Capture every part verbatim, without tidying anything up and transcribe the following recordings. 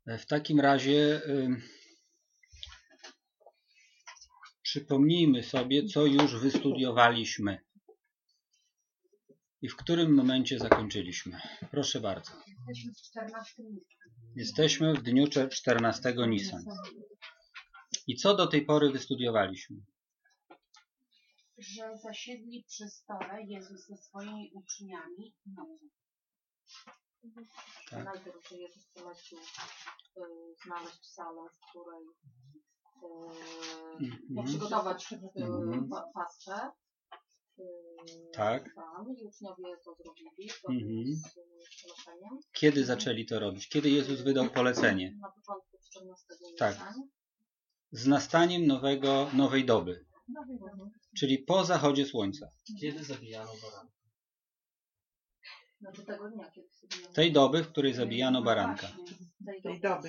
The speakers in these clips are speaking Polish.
W takim razie y, przypomnijmy sobie, co już wystudiowaliśmy i w którym momencie zakończyliśmy. Proszę bardzo. Jesteśmy w czternastym. Jesteśmy w dniu czternastego Nisan. I co do tej pory wystudiowaliśmy? Że zasiedli przy stole Jezus ze swoimi uczniami nocą. Tak. Najpierw, że Jezus polecił y, znaleźć salę, w której y, Mhm. przygotować y, Mhm. pa- paschę. Y, Tak. Tam, i uczniowie to zrobili Mhm. z poleceniem. Kiedy zaczęli to robić? Kiedy Jezus wydał polecenie? Na początku czternastego Tak. Nisan. Z nastaniem nowego, nowej doby, czyli po zachodzie słońca. Kiedy zabijano baranka? Znaczy tego dnia, kiedy sobie Tej doby, w której zabijano baranka. tej tej doby. doby.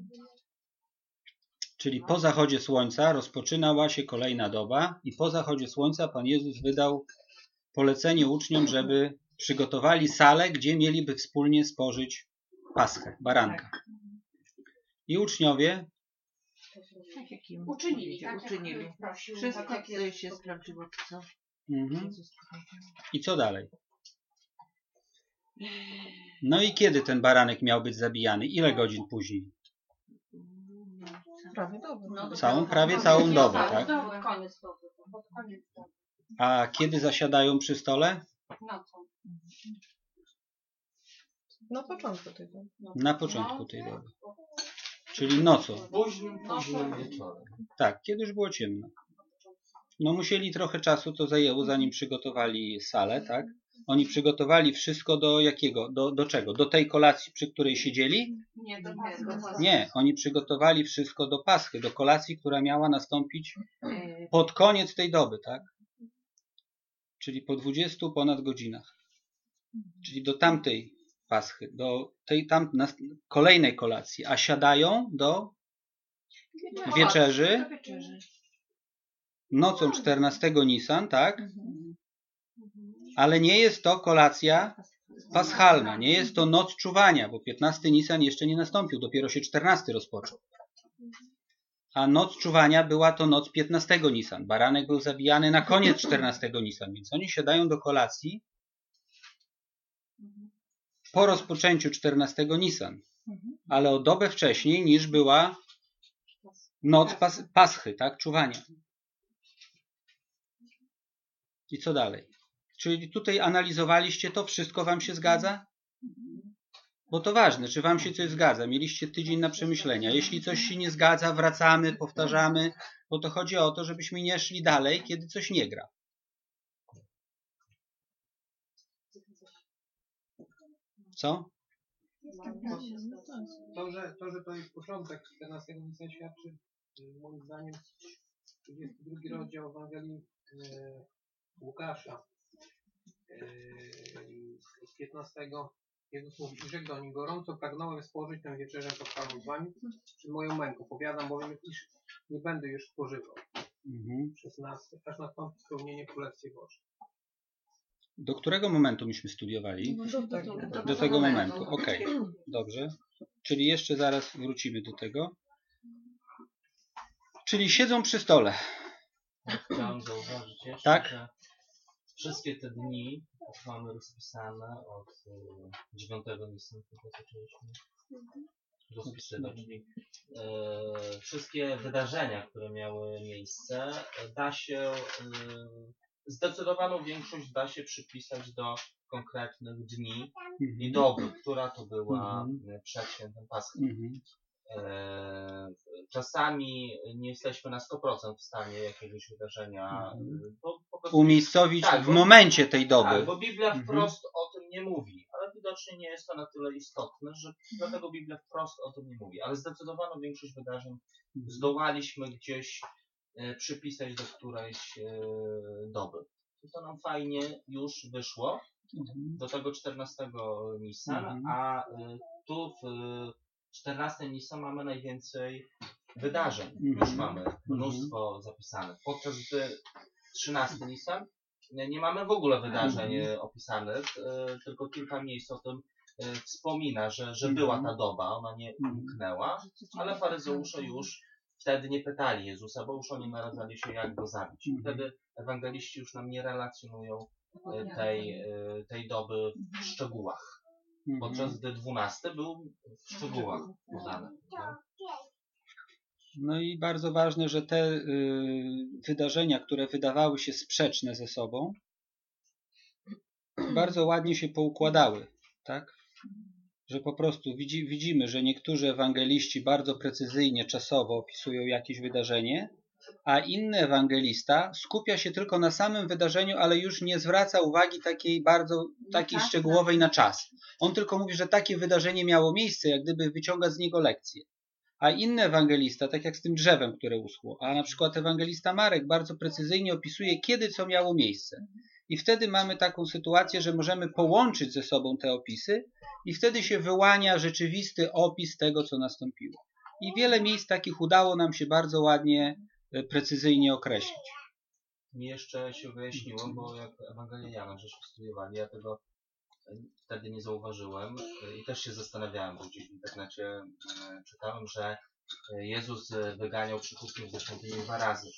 Czyli po zachodzie słońca rozpoczynała się kolejna doba i po zachodzie słońca Pan Jezus wydał polecenie uczniom, żeby przygotowali salę, gdzie mieliby wspólnie spożyć paschę, baranka. I uczniowie Tak jak im Uczynili, powiedział, tak jak uczynili. prosił, Wszystko tak jak się sprawdziło, czy co mhm. Jezus powiedział. I co dalej? No i kiedy ten baranek miał być zabijany? Ile godzin później? Prawie doby. No, Całą, dopiero- prawie no, całą no, dobę, no, tak? no, Koniec doby. pod koniec doby. A kiedy zasiadają przy stole? Nocą. Na początku tego. Na początku tej doby. Czyli nocą. Późnym, późnym wieczorem. Tak, kiedy już było ciemno. No musieli trochę czasu, to zajęło, zanim przygotowali salę, tak? Oni przygotowali wszystko do jakiego? Do, do czego? Do tej kolacji, przy której siedzieli? Nie, do Nie, do Paschy. Nie, oni przygotowali wszystko do Paschy, do kolacji, która miała nastąpić E, pod koniec tej doby, tak? Czyli po dwudziestu ponad godzinach. Czyli do tamtej Paschy, do tej tam nas, kolejnej kolacji, a siadają do wieczerzy do wieczerzy. nocą czternastego Nisan, tak? Ale nie jest to kolacja paschalna, nie jest to noc czuwania, bo piętnasty Nisan jeszcze nie nastąpił, dopiero się czternasty rozpoczął. A noc czuwania była to noc piętnastego Nisan. Baranek był zabijany na koniec czternastego Nisan, więc oni siadają do kolacji po rozpoczęciu czternastego Nisan, ale o dobę wcześniej niż była noc pas paschy, tak, czuwania. I co dalej? Czyli tutaj analizowaliście to, wszystko wam się zgadza? Bo to ważne, czy wam się coś zgadza. Mieliście tydzień na przemyślenia. Jeśli coś się nie zgadza, wracamy, powtarzamy, bo to chodzi o to, żebyśmy nie szli dalej, kiedy coś nie gra. Co? To, że to, że to jest początek czternastego Nisan świadczy, moim zdaniem, trzydziesty drugi rozdział Ewangelii e, Łukasza e, z piętnastego. Jezus mówi: i rzekł do nich: gorąco pragnąłem spożyć tę wieczerzę pochwałą z wami przed moją męką. Powiadam bowiem, iż nie będę już spożywał. Mhm. szesnasty. Aż nastąpi spełnienie Królestwa Bożego. Do którego momentu myśmy studiowali? Do tego. Do tego momentu, okej. Dobrze. Czyli jeszcze zaraz wrócimy do tego. Czyli siedzą przy stole. Chciałem zauważyć jeszcze, Tak? że wszystkie te dni mamy rozpisane od y, dziewiątego Nisan, kiedy zaczęliśmy rozpisywać, czyli e, wszystkie wydarzenia, które miały miejsce, e, da się, y, zdecydowaną większość da się przypisać do konkretnych dni i doby, która to była Mhm. przed świętem Paschy. Mhm. E, czasami nie jesteśmy na sto procent w stanie jakiegoś wydarzenia Mhm. bo, po prostu, Umiejscowić Tak, w bo- momencie tej doby. tak, bo Biblia Mhm. wprost o tym nie mówi, ale widocznie nie jest to na tyle istotne, że dlatego Biblia wprost o tym nie mówi, ale zdecydowaną większość wydarzeń zdołaliśmy gdzieś e, przypisać do którejś e, doby. I to nam fajnie już wyszło Mhm. do tego czternastego Nisan, Mhm. a y, tu w y, czternastym Nisan mamy najwięcej wydarzeń. Mhm. Już mamy mnóstwo zapisanych. Podczas gdy trzynasty Nisan nie, nie mamy w ogóle wydarzeń Mhm. y, opisanych, y, tylko kilka miejsc o tym y, wspomina, że, że była ta doba, ona nie umknęła, ale faryzeusze już wtedy nie pytali Jezusa, bo już oni naradzali się, jak go zabić. I wtedy ewangeliści już nam nie relacjonują y, tej, y, tej doby w szczegółach. Podczas gdy dwunasty był w szczegółach podany. No. No i bardzo ważne, że te y, wydarzenia, które wydawały się sprzeczne ze sobą, bardzo ładnie się poukładały, tak? Że po prostu widzi, widzimy, że niektórzy ewangeliści bardzo precyzyjnie, czasowo opisują jakieś wydarzenie, a inny ewangelista skupia się tylko na samym wydarzeniu, ale już nie zwraca uwagi takiej bardzo takiej szczegółowej na czas. On tylko mówi, że takie wydarzenie miało miejsce, jak gdyby wyciąga z niego lekcję. A inny ewangelista, tak jak z tym drzewem, które uschło, a na przykład ewangelista Marek bardzo precyzyjnie opisuje, kiedy co miało miejsce. I wtedy mamy taką sytuację, że możemy połączyć ze sobą te opisy i wtedy się wyłania rzeczywisty opis tego, co nastąpiło. I wiele miejsc takich udało nam się bardzo ładnie, precyzyjnie określić. Mi jeszcze się wyjaśniło, bo jak Ewangelię Jana żeśmy studiowali, ja tego wtedy nie zauważyłem i też się zastanawiałem, bo gdzieś w internecie czytałem, że Jezus wyganiał przychódnych ze świątyni dwa razy.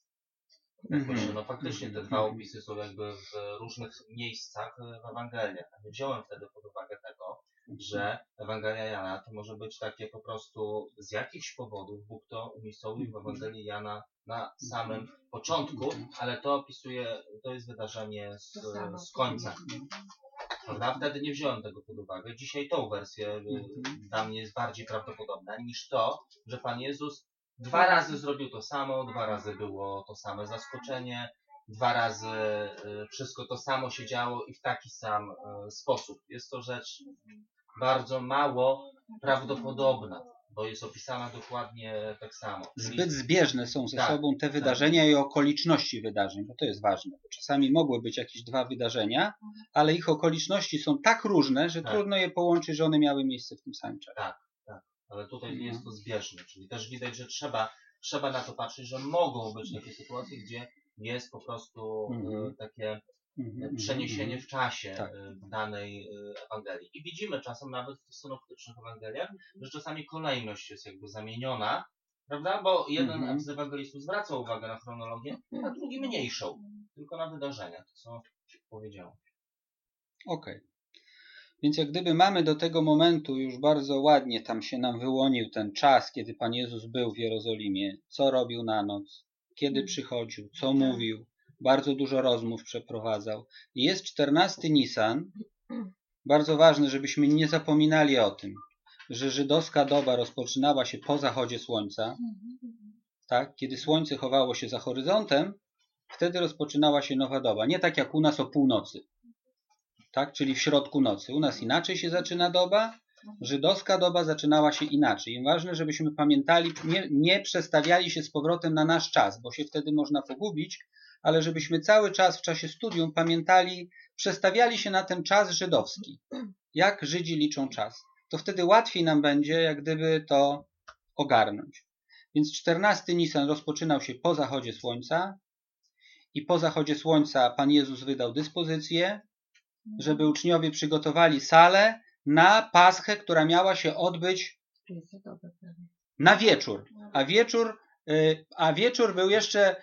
Mm-hmm. No faktycznie te dwa opisy są jakby w różnych miejscach w Ewangeliach. Nie wziąłem wtedy pod uwagę tego, że Ewangelia Jana to może być takie po prostu z jakichś powodów Bóg to umiejscowił w Ewangelii Jana na samym początku, ale to opisuje, to jest wydarzenie z, z końca. Prawda? Wtedy nie wziąłem tego pod uwagę. Dzisiaj tą wersję dla mnie jest bardziej prawdopodobna niż to, że Pan Jezus dwa razy zrobił to samo, dwa razy było to same zaskoczenie, dwa razy wszystko to samo się działo i w taki sam sposób. Jest to rzecz bardzo mało prawdopodobna, bo jest opisana dokładnie tak samo. Zbyt zbieżne są ze tak, sobą te wydarzenia tak. i okoliczności wydarzeń, bo to jest ważne. Bo czasami mogły być jakieś dwa wydarzenia, ale ich okoliczności są tak różne, że tak. trudno je połączyć, że one miały miejsce w tym samym czasie. Tak, tak. Ale tutaj mhm. jest to zbieżne, czyli też widać, że trzeba, trzeba na to patrzeć, że mogą być takie sytuacje, gdzie jest po prostu mhm. takie Mhm, przeniesienie w czasie tak. w danej Ewangelii. I widzimy czasem nawet w synoptycznych Ewangeliach, że czasami kolejność jest jakby zamieniona, prawda? Bo jeden mhm. z ewangelistów zwraca uwagę na chronologię, a drugi mniejszą, tylko na wydarzenia, to co powiedziałem. Okej. Okay. Więc jak gdyby mamy do tego momentu już bardzo ładnie tam się nam wyłonił ten czas, kiedy Pan Jezus był w Jerozolimie, co robił na noc, kiedy przychodził, co mówił. Bardzo dużo rozmów przeprowadzał. I jest czternasty Nisan. Bardzo ważne, żebyśmy nie zapominali o tym, że żydowska doba rozpoczynała się po zachodzie słońca. Tak? Kiedy słońce chowało się za horyzontem, wtedy rozpoczynała się nowa doba. Nie tak jak u nas o północy. Tak? Czyli w środku nocy. U nas inaczej się zaczyna doba. Żydowska doba zaczynała się inaczej. I ważne, żebyśmy pamiętali, nie, nie przestawiali się z powrotem na nasz czas, bo się wtedy można pogubić, ale żebyśmy cały czas w czasie studium pamiętali, przestawiali się na ten czas żydowski. Jak Żydzi liczą czas. To wtedy łatwiej nam będzie, jak gdyby to ogarnąć. Więc czternasty Nisan rozpoczynał się po zachodzie słońca i po zachodzie słońca Pan Jezus wydał dyspozycję, żeby uczniowie przygotowali salę na Paschę, która miała się odbyć na wieczór. A wieczór, a wieczór był jeszcze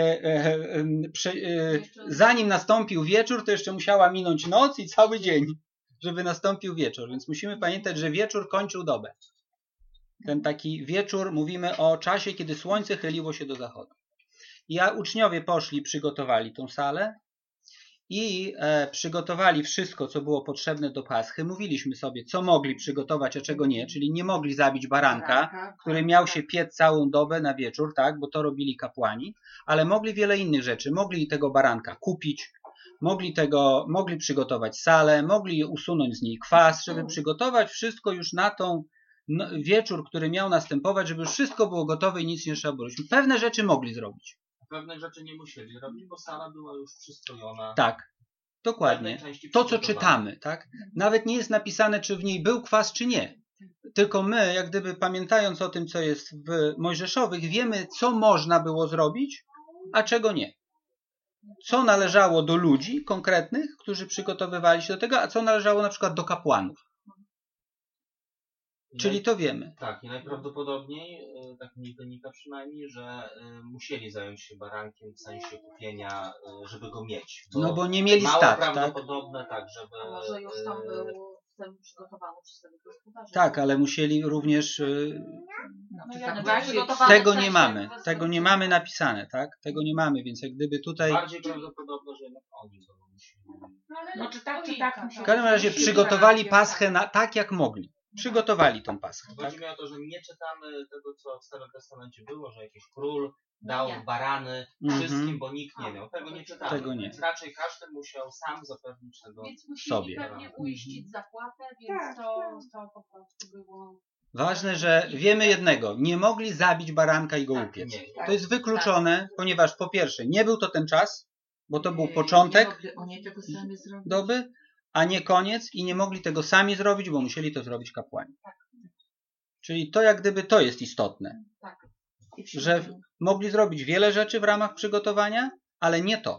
zanim nastąpił wieczór, to jeszcze musiała minąć noc i cały dzień, żeby nastąpił wieczór. Więc musimy pamiętać, że wieczór kończył dobę. Ten taki wieczór, mówimy o czasie, kiedy słońce chyliło się do zachodu. I uczniowie poszli, przygotowali tą salę i e, przygotowali wszystko, co było potrzebne do Paschy. Mówiliśmy sobie, co mogli przygotować, a czego nie, czyli nie mogli zabić baranka, który miał się piec całą dobę na wieczór, tak, bo to robili kapłani, ale mogli wiele innych rzeczy. Mogli tego baranka kupić, mogli, tego, mogli przygotować salę, mogli usunąć z niej kwas, żeby przygotować wszystko już na tą no, wieczór, który miał następować, żeby już wszystko było gotowe i nic nie trzeba było robić. Pewne rzeczy mogli zrobić. Pewne rzeczy nie musieli robić, bo sala była już przystrojona. Tak, dokładnie. To, co czytamy, tak? Nawet nie jest napisane, czy w niej był kwas, czy nie. Tylko my, jak gdyby pamiętając o tym, co jest w Mojżeszowych, wiemy, co można było zrobić, a czego nie. Co należało do ludzi konkretnych, którzy przygotowywali się do tego, a co należało na przykład do kapłanów. Czyli to wiemy. Tak, i najprawdopodobniej, y, tak mi wynika przynajmniej, że y, musieli zająć się barankiem w sensie kupienia, y, żeby go mieć. No bo nie mieli mało stad, tak? prawdopodobne, tak, żeby... A może już tam y, był ten przygotowany przez tego gospodarza. Tak, ale musieli również... y, No, No czy ja tak nie właśnie- przygotowane Tego w sensie nie mamy. inwestycji. Tego nie mamy napisane, tak? Tego nie mamy, więc jak gdyby tutaj... Bardziej prawdopodobne, że jednak oni go musieli. No, ale No, czy tak, czy choinka, tak, W każdym razie przygotowali Paschę na, tak, jak mogli. Przygotowali tą Paschę, tak? Chodzi mi o to, że nie czytamy tego, co w Starym Testamencie było, że jakiś król dał Nie. barany Mhm. wszystkim, bo nikt nie miał. Tego nie czytamy. Tego nie. Więc raczej każdy musiał sam zapewnić tego. Więc musieli sobie. pewnie uiścić zapłatę, więc Tak, to, tak. to po prostu było... Ważne, że wiemy jednego. Nie mogli zabić baranka i go Tak, upiec. nie. To jest wykluczone, ponieważ po pierwsze nie był to ten czas, bo to był Nie początek mogli oni tego sami zrobić. doby, a nie koniec i nie mogli tego sami zrobić, bo musieli to zrobić kapłani. Czyli to jak gdyby to jest istotne, I że w- mogli zrobić wiele rzeczy w ramach przygotowania, ale nie to.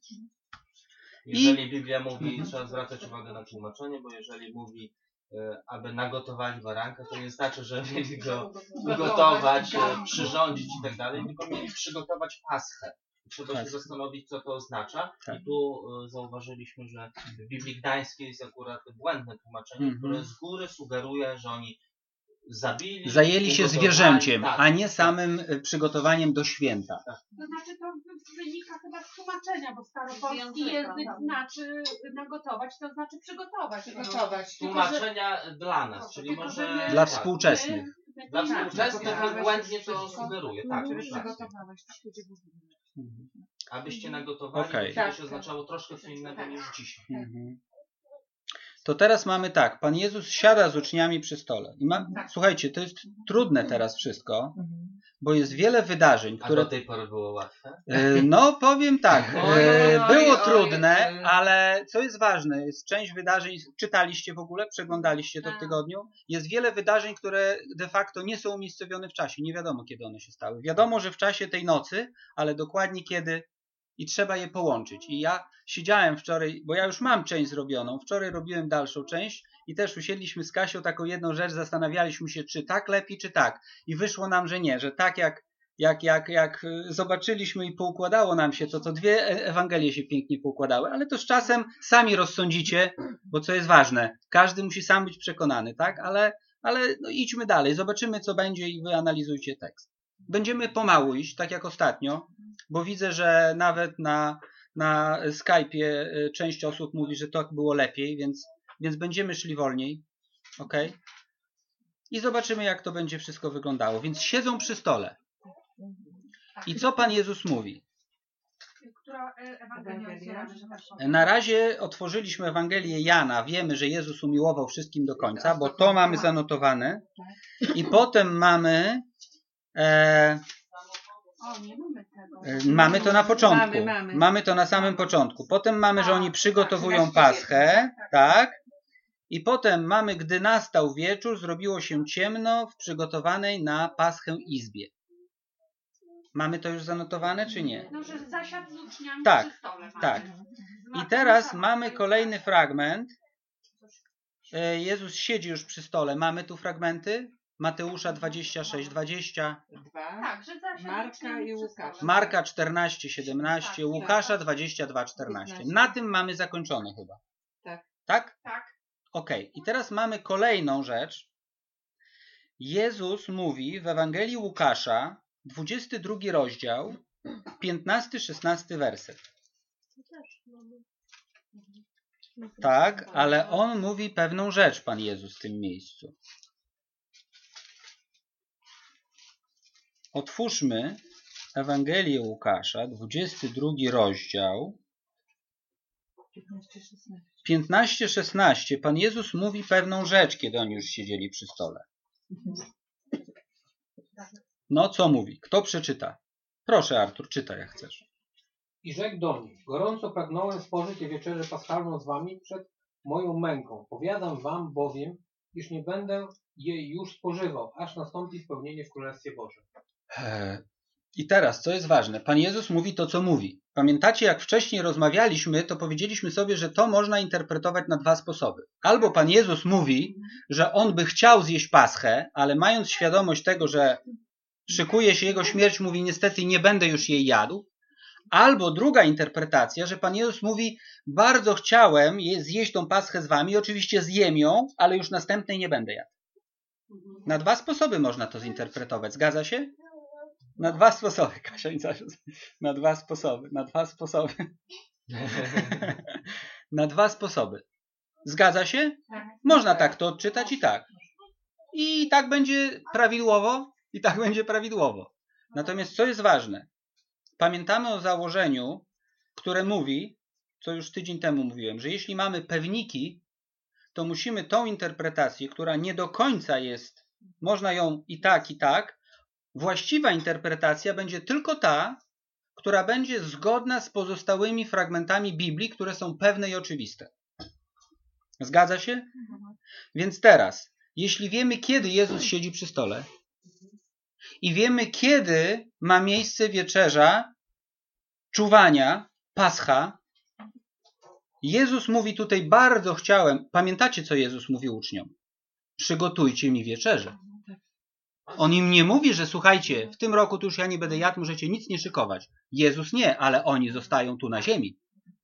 Jeżeli Biblia mówi, trzeba zwracać uwagę na tłumaczenie, bo jeżeli mówi, e, aby nagotowali baranka, to nie znaczy, że mieli go ugotować, e, przyrządzić i tak dalej, tylko mieli przygotować paschę. Trzeba Tak. się zastanowić, co to oznacza. Tak. I tu e, zauważyliśmy, że w Biblii Gdańskiej jest akurat błędne tłumaczenie, Mhm. które z góry sugeruje, że oni zabili, Zajęli się ugotowali, zwierzęciem, tak, a nie tak. samym y, przygotowaniem do święta. To znaczy to wynika chyba z tłumaczenia, bo staropolski języka, język tak. znaczy nagotować, to znaczy przygotować. Przygotować. Tylko, że- Tłumaczenia dla nas, czyli tylko, może... że my- Dla tak. współczesnych. my- Dla my- współczesnych to przygotowałeś błędnie to wszystko. sugeruje, tak, Mhm. masz rację. Przygotowałeś, to się dzieje. Mhm. Abyście nagotowali, Okej. to Tak, kiedyś tak. oznaczało troszkę co innego niż dzisiaj. Mhm. To teraz mamy tak, Pan Jezus siada z uczniami przy stole. I ma, słuchajcie, to jest trudne teraz wszystko, Mhm. bo jest wiele wydarzeń, A które... do tej pory było łatwe? E, No, powiem tak, Oj, e, oj, było oj, trudne, oj. ale co jest ważne, jest część wydarzeń, czytaliście w ogóle, przeglądaliście to w Tak. tygodniu, jest wiele wydarzeń, które de facto nie są umiejscowione w czasie, nie wiadomo kiedy one się stały. Wiadomo, że w czasie tej nocy, ale dokładnie kiedy i trzeba je połączyć. I ja siedziałem wczoraj, bo ja już mam część zrobioną, wczoraj robiłem dalszą część i też usiedliśmy z Kasią taką jedną rzecz, zastanawialiśmy się, czy tak lepiej, czy tak. I wyszło nam, że nie, że tak jak, jak, jak, jak zobaczyliśmy i poukładało nam się to, to dwie Ewangelie się pięknie poukładały, ale to z czasem sami rozsądzicie, bo co jest ważne, każdy musi sam być przekonany, tak? Ale, ale no idźmy dalej, zobaczymy co będzie i wy analizujcie tekst. Będziemy pomału iść, tak jak ostatnio, bo widzę, że nawet na, na Skype'ie y, część osób mówi, że tak było lepiej, więc, więc będziemy szli wolniej, ok? I zobaczymy, jak to będzie wszystko wyglądało. Więc siedzą przy stole. I co Pan Jezus mówi? Która e, Ewangelia otwieramy, że tak powiem? Na razie otworzyliśmy Ewangelię Jana. Wiemy, że Jezus umiłował wszystkim do końca, bo to mamy zanotowane. I potem mamy... E, O, nie mamy tego. E, Mamy to na początku. Mamy, mamy. Mamy to na samym początku. Potem mamy, że oni przygotowują tak, Paschę, tak? I potem mamy, gdy nastał wieczór, zrobiło się ciemno w przygotowanej na Paschę izbie. Mamy to już zanotowane, czy nie? No, że zasiadł z uczniami Tak, przy stole. mamy. tak. Z I teraz Mateusza mamy mamy- kolejny fragment. E, Jezus siedzi już przy stole. Mamy tu fragmenty? Mateusza dwadzieścia sześć, dwadzieścia. Dwa. Tak, że zasiadł z Marka uczniami i przy Łukasza. stole. Marka czternaście, siedemnaście, Tak, Łukasza dwadzieścia dwa, czternaście. piętnaście. Na tym mamy zakończone chyba. Tak. Tak? Tak. Okej. I teraz mamy kolejną rzecz. Jezus mówi w Ewangelii Łukasza, dwudziesty drugi rozdział, piętnasty, szesnasty werset. Tak, ale on mówi pewną rzecz, Pan Jezus, w tym miejscu. Otwórzmy Ewangelię Łukasza, dwudziesty drugi rozdział, piętnaście, szesnaście. piętnaście, szesnaście. Pan Jezus mówi pewną rzecz, kiedy oni już siedzieli przy stole. No, co mówi? Kto przeczyta? Proszę, Artur, czytaj jak chcesz. I rzekł do nich, gorąco pragnąłem spożyć wieczerzę paschalną z wami przed moją męką. Powiadam wam bowiem, iż nie będę jej już spożywał, aż nastąpi spełnienie w Królestwie Bożym. Eee, I teraz, co jest ważne? Pan Jezus mówi to, co mówi. pamiętacie, jak wcześniej rozmawialiśmy, to powiedzieliśmy sobie, że to można interpretować na dwa sposoby. Albo Pan Jezus mówi, że On by chciał zjeść Paschę, ale mając świadomość tego, że szykuje się Jego śmierć, mówi niestety nie będę już jej jadł. Albo druga interpretacja, że Pan Jezus mówi, bardzo chciałem zjeść tą Paschę z wami, oczywiście zjem ją, ale już następnej nie będę jadł. Na dwa sposoby można to zinterpretować. Zgadza się? Na dwa sposoby, Kasia. Na dwa sposoby. Na dwa sposoby. Na dwa sposoby. Zgadza się? Można tak to odczytać i tak. I tak będzie prawidłowo, i tak będzie prawidłowo. Natomiast co jest ważne? Pamiętamy o założeniu, które mówi, co już tydzień temu mówiłem, że jeśli mamy pewniki, to musimy tą interpretację, która nie do końca jest, można ją i tak, i tak, właściwa interpretacja będzie tylko ta, która będzie zgodna z pozostałymi fragmentami Biblii, które są pewne i oczywiste. Zgadza się? Więc teraz, jeśli wiemy, kiedy Jezus siedzi przy stole i wiemy, kiedy ma miejsce wieczerza, czuwania, Pascha, Jezus mówi tutaj, bardzo chciałem, pamiętacie, co Jezus mówił uczniom? Przygotujcie mi wieczerzę. On im nie mówi, że słuchajcie, w tym roku to już ja nie będę jadł, możecie nic nie szykować. Jezus nie, ale oni zostają tu na ziemi.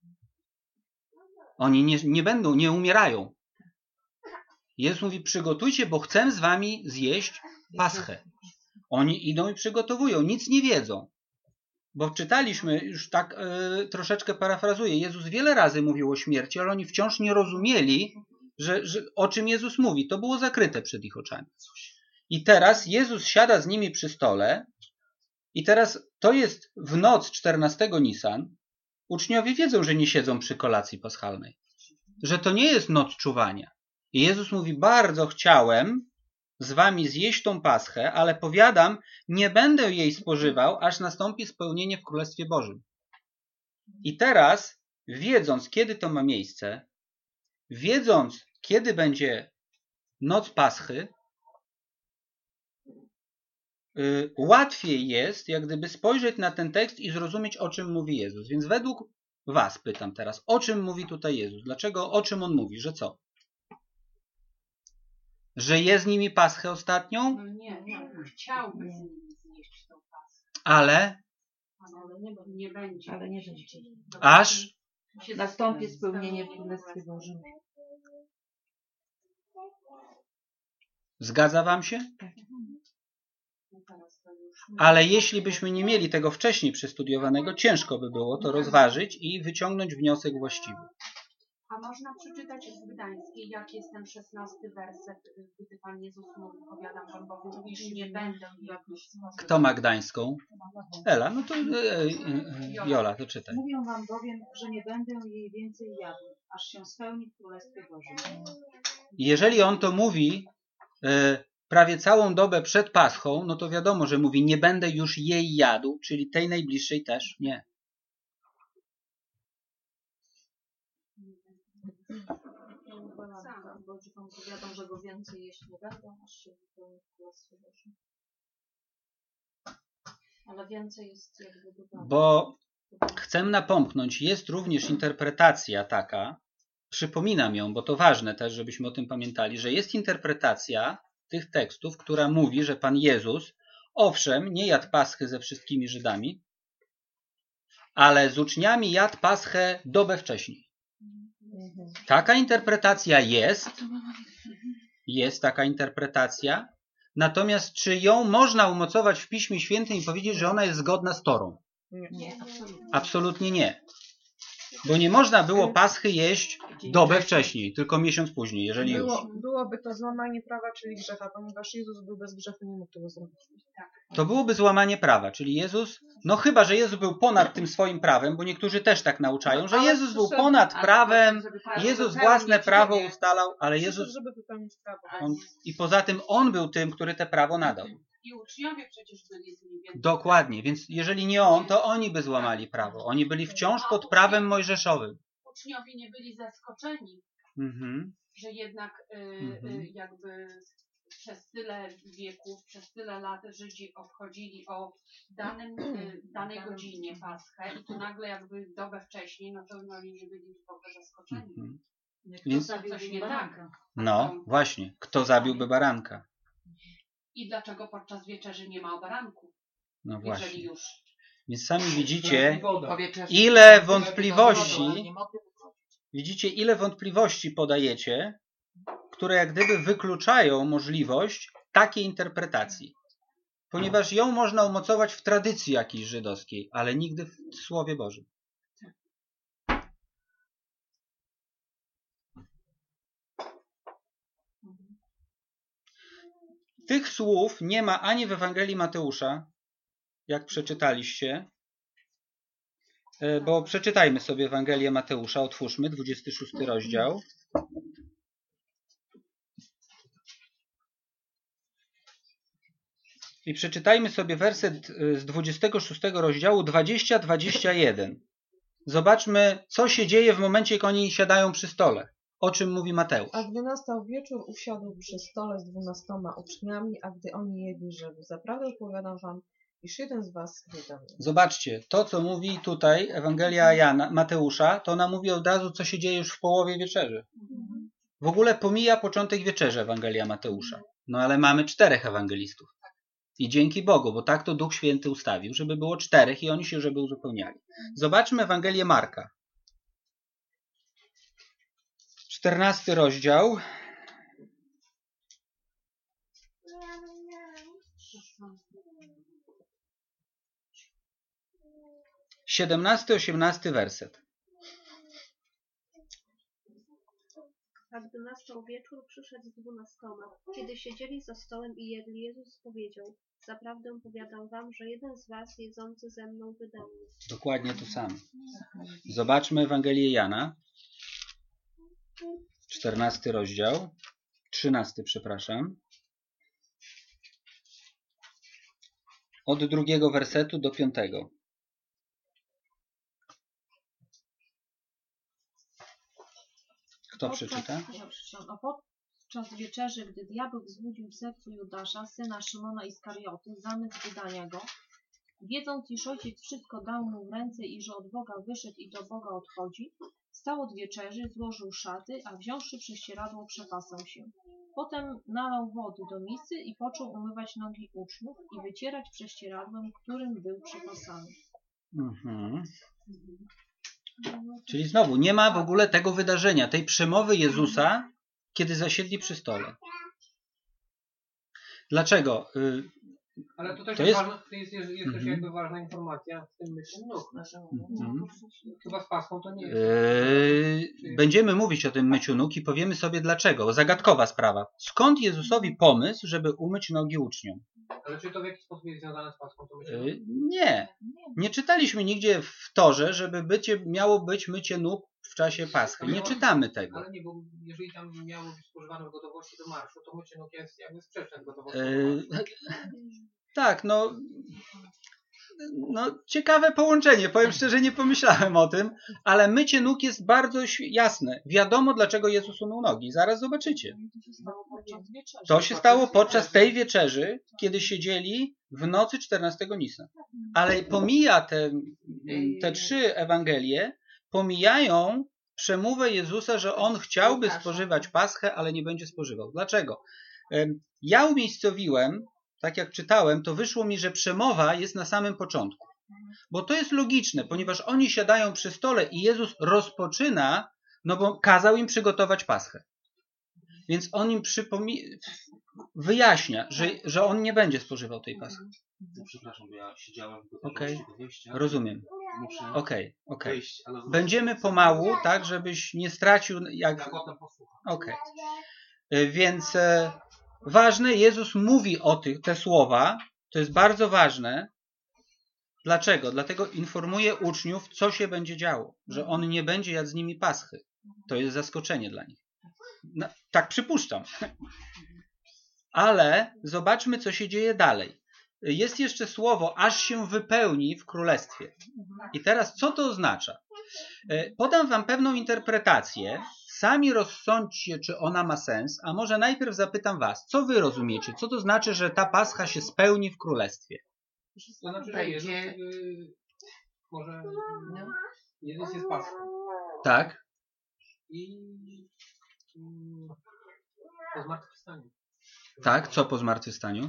Oni nie, nie będą, nie umierają. Jezus mówi, przygotujcie, bo chcę z wami zjeść Paschę. Oni idą i przygotowują, nic nie wiedzą. Bo czytaliśmy, już tak yy, troszeczkę parafrazuję, Jezus wiele razy mówił o śmierci, ale oni wciąż nie rozumieli, że, że, o czym Jezus mówi. To było zakryte przed ich oczami. I teraz Jezus siada z nimi przy stole i teraz to jest w noc czternastego Nisan. Uczniowie wiedzą, że nie siedzą przy kolacji paschalnej. Że to nie jest noc czuwania. I Jezus mówi, bardzo chciałem z wami zjeść tą Paschę, ale powiadam, nie będę jej spożywał, aż nastąpi spełnienie w Królestwie Bożym. I teraz, wiedząc, kiedy to ma miejsce, wiedząc, kiedy będzie noc Paschy, yy, łatwiej jest, jak gdyby spojrzeć na ten tekst i zrozumieć, o czym mówi Jezus. Więc według was pytam teraz, o czym mówi tutaj Jezus? Dlaczego, o czym on mówi? Że co? Że je z nimi Paschę ostatnią? No nie, nie, chciałby z nimi zjeść tą Paschę. Ale? Ale nie, nie będzie. Ale nie będzie. Aż? Nastąpi spełnienie w Królestwie Bożym. Zgadza wam się? Tak. Ale jeśli byśmy nie mieli tego wcześniej przestudiowanego, ciężko by było to rozważyć i wyciągnąć wniosek właściwy. A można przeczytać w Gdańskiej, jak jest ten szesnasty werset, gdy Pan Jezus mówi, powiadam wam, bowiem iż nie będę w jakiś sposób. Kto ma gdańską? Ela, no to e, e, Jola, to czytaj. Mówię wam bowiem, że nie będę jej więcej jadł, aż się spełni w Królestwie Bożym. Jeżeli on to mówi e, prawie całą dobę przed Paschą, no to wiadomo, że mówi, nie będę już jej jadł, czyli tej najbliższej też nie. Bo ci pan powiadam, że go więcej jeść nie będą, aż się wypełni w Królestwie Bożym. Ale więcej jest jakby dodane. Bo chcę napomknąć, jest również interpretacja taka, przypominam ją, bo to ważne też, żebyśmy o tym pamiętali, że jest interpretacja tych tekstów, która mówi, że Pan Jezus, owszem, nie jadł Paschy ze wszystkimi Żydami, ale z uczniami jadł Paschę dobę wcześniej. Taka interpretacja jest, jest taka interpretacja, natomiast czy ją można umocować w Piśmie Świętym i powiedzieć, że ona jest zgodna z Torą? Nie, absolutnie. Absolutnie nie. Bo nie można było Paschy jeść dobę wcześniej, tylko miesiąc później, jeżeli już. Było, byłoby to złamanie prawa, czyli grzecha, ponieważ Jezus był bez grzechu, nie mógł tego zrobić. To byłoby złamanie prawa, czyli Jezus, no chyba, że Jezus był ponad tym swoim prawem, bo niektórzy też tak nauczają, że Jezus był ponad prawem, Jezus własne prawo ustalał, ale Jezus, żeby wypełnić prawo. on, i poza tym On był tym, który te prawo nadał. I uczniowie przecież byli z nim. Więc... Dokładnie, więc jeżeli nie On, to oni by złamali prawo. Oni byli wciąż pod prawem mojżeszowym. Uczniowie nie byli zaskoczeni, Mhm. że jednak y, Mhm. y, jakby przez tyle wieków, przez tyle lat Żydzi obchodzili o danym, y, danej godzinie Paschę i tu nagle jakby dobę wcześniej, no to no, nie byli w ogóle zaskoczeni. Mhm. Kto Więc- zabił Coś nie baranka? No, właśnie. Kto zabiłby baranka? I dlaczego podczas wieczerzy nie ma o baranku, No jeżeli właśnie. już? Więc sami widzicie, Woda. Po wieczerzy. ile Nie wątpliwości, mogę wychodzić. widzicie, ile wątpliwości podajecie, które jak gdyby wykluczają możliwość takiej interpretacji. Ponieważ ją można umocować w tradycji jakiejś żydowskiej, ale nigdy w Słowie Bożym. Tych słów nie ma ani w Ewangelii Mateusza, jak przeczytaliście, bo przeczytajmy sobie Ewangelię Mateusza, otwórzmy, dwudziesty szósty rozdział. I przeczytajmy sobie werset z dwudziestego szóstego rozdziału dwadzieścia dwadzieścia jeden. Zobaczmy, co się dzieje w momencie, jak oni siadają przy stole. O czym mówi Mateusz. A gdy nastał wieczór, usiadł przy stole z dwunastoma uczniami, a gdy oni jedli, rzekł: zaprawdę powiadam wam, iż jeden z was wydał mnie. Zobaczcie, to co mówi tutaj Ewangelia Jana, Mateusza, to ona mówi od razu, co się dzieje już w połowie wieczerzy. W ogóle pomija początek wieczerzy Ewangelia Mateusza. No ale mamy czterech ewangelistów. I dzięki Bogu, bo tak to Duch Święty ustawił, żeby było czterech i oni się żeby uzupełniali. Zobaczmy Ewangelię Marka. czternasty rozdział. siedemnasty osiemnasty werset. A gdy nastał wieczór, przyszedł z dwunastoma. Kiedy siedzieli za stołem i jedli, Jezus powiedział: zaprawdę powiadam wam, że jeden z was jedzący ze mną wyda mnie. Dokładnie to samo. Zobaczmy Ewangelię Jana. czternasty rozdział. trzynasty, przepraszam. Od drugiego wersetu do piątego. Kto przeczyta? A podczas wieczerzy, gdy diabeł wzbudził w sercu Judasza, syna Szymona Iskarioty, zamysł wydania go, wiedząc, iż ojciec wszystko dał mu w ręce i że od Boga wyszedł i do Boga odchodzi, wstał od wieczerzy, złożył szaty, a wziąwszy prześcieradło, przepasał się. Potem nalał wody do misy i począł umywać nogi uczniów i wycierać prześcieradłem, którym był przepasany. Mhm. Czyli znowu nie ma w ogóle tego wydarzenia, tej przemowy Jezusa, kiedy zasiedli przy stole. Dlaczego? Ale to też To jest, jest- ważna, to jest, jest, jest też Mhm. jakby ważna informacja w tym myśleniu nóg. Mhm. Chyba z paską to nie jest. Yy, będziemy mówić o tym myciu nóg i powiemy sobie dlaczego. Zagadkowa sprawa. Skąd Jezusowi pomysł, żeby umyć nogi uczniom? Ale czy to w jakiś sposób jest związane z paską? To myślę, Yy, nie. Nie czytaliśmy nigdzie w Torze, żeby bycie, miało być mycie nóg w czasie Paschy. Nie czytamy tego. ale nie, bo jeżeli tam miało być spożywane w gotowości do marszu, to mycie nóg jest jakby sprzeczne z gotowością do Yy, marszu. tak, no, no ciekawe połączenie. Powiem szczerze, nie pomyślałem o tym, ale mycie nóg jest bardzo ś- jasne. Wiadomo, dlaczego Jezus umył nogi. Zaraz zobaczycie. To się stało podczas tej wieczerzy, kiedy siedzieli w nocy czternastego Nisan. Ale pomija te, te trzy Ewangelie, pomijają przemówę Jezusa, że On chciałby spożywać Paschę, ale nie będzie spożywał. Dlaczego? Em, Ja umiejscowiłem, tak jak czytałem, to wyszło mi, że przemowa jest na samym początku. Bo to jest logiczne, ponieważ oni siadają przy stole i Jezus rozpoczyna, no bo kazał im przygotować Paschę. Więc on im przypomi- wyjaśnia, że, że on nie będzie spożywał tej Paschy. No, przepraszam, bo ja siedziałem w Okej. gotowości do wyjścia. Rozumiem. Muszę Okej, okej. wyjść, ale Będziemy pomału, tak, żebyś nie stracił Ja jak... potem posłucham. Okej. Y, Więc e, ważne, Jezus mówi o tych, te słowa, to jest bardzo ważne. Dlaczego? Dlatego informuje uczniów, co się będzie działo, że on nie będzie jadł z nimi Paschy. To jest zaskoczenie dla nich. No, tak przypuszczam. Ale zobaczmy, co się dzieje dalej. Jest jeszcze słowo, aż się wypełni w królestwie. I teraz co to oznacza? E, Podam wam pewną interpretację z sami rozsądźcie, czy ona ma sens, a może najpierw zapytam was, co wy rozumiecie? Co to znaczy, że ta Pascha się spełni w Królestwie? To znaczy, że Będzie- Jezus y, może No. Jezus jest Paschą Tak? i mm, po zmartwychwstaniu. Tak? Co po zmartwychwstaniu?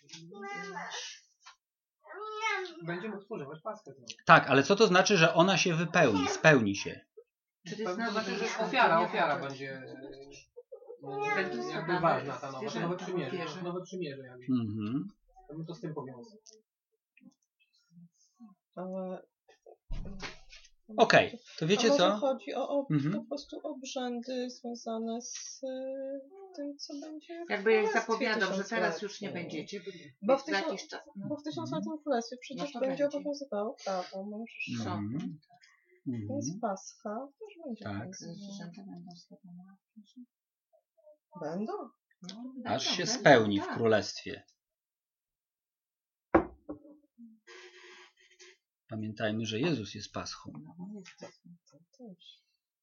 Będzie mógł spożywać Paschę znowu. Tak, ale co to znaczy, że ona się wypełni, spełni się? Czy to To jest znaczy, nowe że ofiara, ofiara będzie e, Będzie jakby składane ważna ta nowa, to zwierzęta nowe przymierze. w ofierze. Nowe przymierze jakby. Mhm. Ja bym to z tym powiązał. Ale... Okej, to wiecie A może co? chodzi o, o Mhm. po prostu obrzędy związane z y, tym, co będzie w Jakby jak Królestwie zapowiadał, że teraz Tysiącletnim. już nie będziecie, Bo w za tysiąc- jakiś czas. No. Bo w tysiącletnim królestwie przecież No to będzie będzie. obowiązywało prawo mężczyzn. Są. Mhm. Mhm. Więc Pascha też będzie Tak. obowiązywała. Zwierzęta będą składane. Będą? No, Aż będą, się będą, spełni w tak. Królestwie. Pamiętajmy, że Jezus jest Paschą. No, no jest to. To też.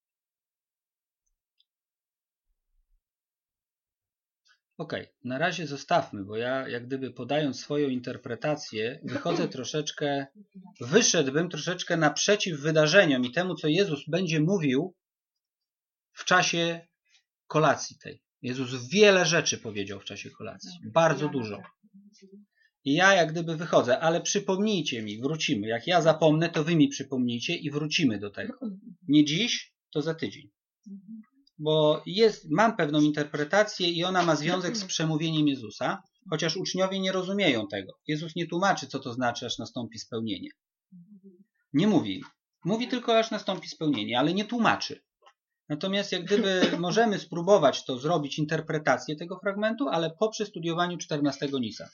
Okej, na razie zostawmy, bo ja jak gdyby podając swoją interpretację wychodzę troszeczkę, wyszedłbym troszeczkę naprzeciw wydarzeniom i temu, co Jezus będzie mówił w czasie kolacji tej. Jezus wiele rzeczy powiedział w czasie kolacji, bardzo dużo. I ja jak gdyby wychodzę, ale przypomnijcie mi, wrócimy. Jak ja zapomnę, to wy mi przypomnijcie i wrócimy do tego. Nie dziś, to za tydzień. Bo jest, mam pewną interpretację i ona ma związek z przemówieniem Jezusa, chociaż uczniowie nie rozumieją tego. Jezus nie tłumaczy, co to znaczy, aż nastąpi spełnienie. Nie mówi. Mówi tylko, aż nastąpi spełnienie, ale nie tłumaczy. Natomiast jak gdyby możemy spróbować to zrobić, interpretację tego fragmentu, ale po przestudiowaniu czternastego Nisan.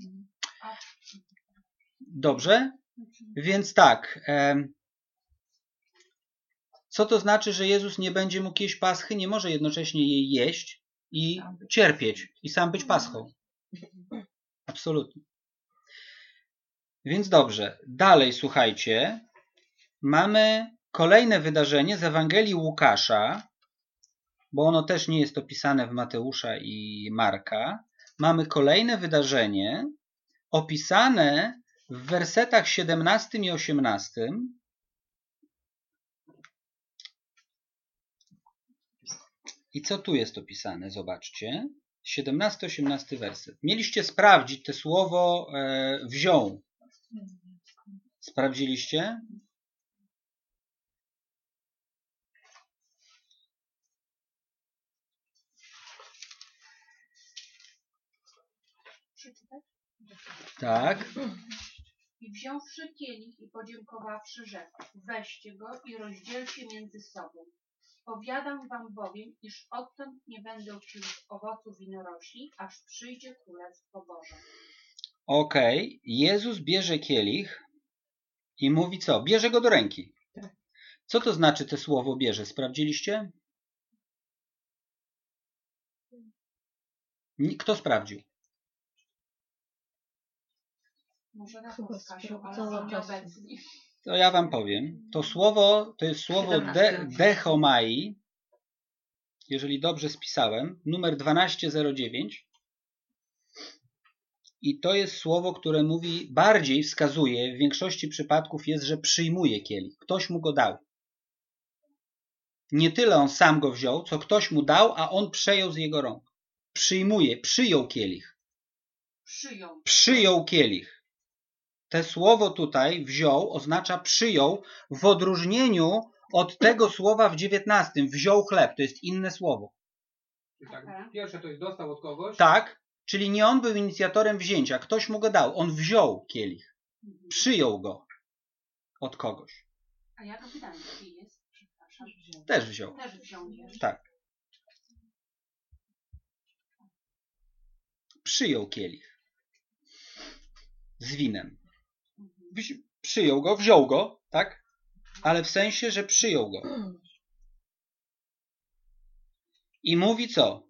Dobrze? Więc tak. em, Co to znaczy, że Jezus nie będzie mógł jeść paschy? Nie może jednocześnie jej jeść i cierpieć i sam być paschą. Absolutnie. Więc dobrze. Dalej słuchajcie. Mamy kolejne wydarzenie z Ewangelii Łukasza, bo ono też nie jest opisane w Mateusza i Marka. Mamy kolejne wydarzenie opisane w wersetach siedemnastym i osiemnastym. I co tu jest opisane? Zobaczcie. siedemnasty osiemnasty werset. Mieliście sprawdzić to słowo e, wziął. Sprawdziliście? Przeczytać? Tak. I wziąwszy kielich i podziękowawszy, rzekł: weźcie go i rozdzielcie między sobą. Powiadam wam bowiem, iż odtąd nie będę pił owoców winorośli, aż przyjdzie Królestwo Boże. Okej. Okay. Jezus bierze kielich i mówi co? Bierze go do ręki. Co to znaczy to słowo bierze? Sprawdziliście? Kto sprawdził? Może na Chyba Kasiu, ale sprawdzała są wcześniej. nieobecni. To ja wam powiem. To słowo to jest słowo de, dechomai. Jeżeli dobrze spisałem. Numer dwanaście zero dziewięć. I to jest słowo, które mówi, bardziej wskazuje, w większości przypadków jest, że przyjmuje kielich. Ktoś mu go dał. Nie tyle on sam go wziął, co ktoś mu dał, a on przejął z jego rąk. Przyjmuje, przyjął kielich. Przyjął. Przyjął kielich. Te słowo tutaj, wziął, oznacza przyjął, w odróżnieniu od tego słowa w dziewiętnastym. Wziął chleb, to jest inne słowo. Czyli tak, Aha. pierwsze to jest dostał od kogoś. Tak, czyli nie on był inicjatorem wzięcia, ktoś mu go dał. On wziął kielich. Mhm. Przyjął go od kogoś. A ja go pytam, jaki jest? Przepraszam. Też wziął. Też wziął jeszcze. Tak. Przyjął kielich. Z winem. Wzi- Przyjął go, wziął go, tak? Ale w sensie, że przyjął go. I mówi co?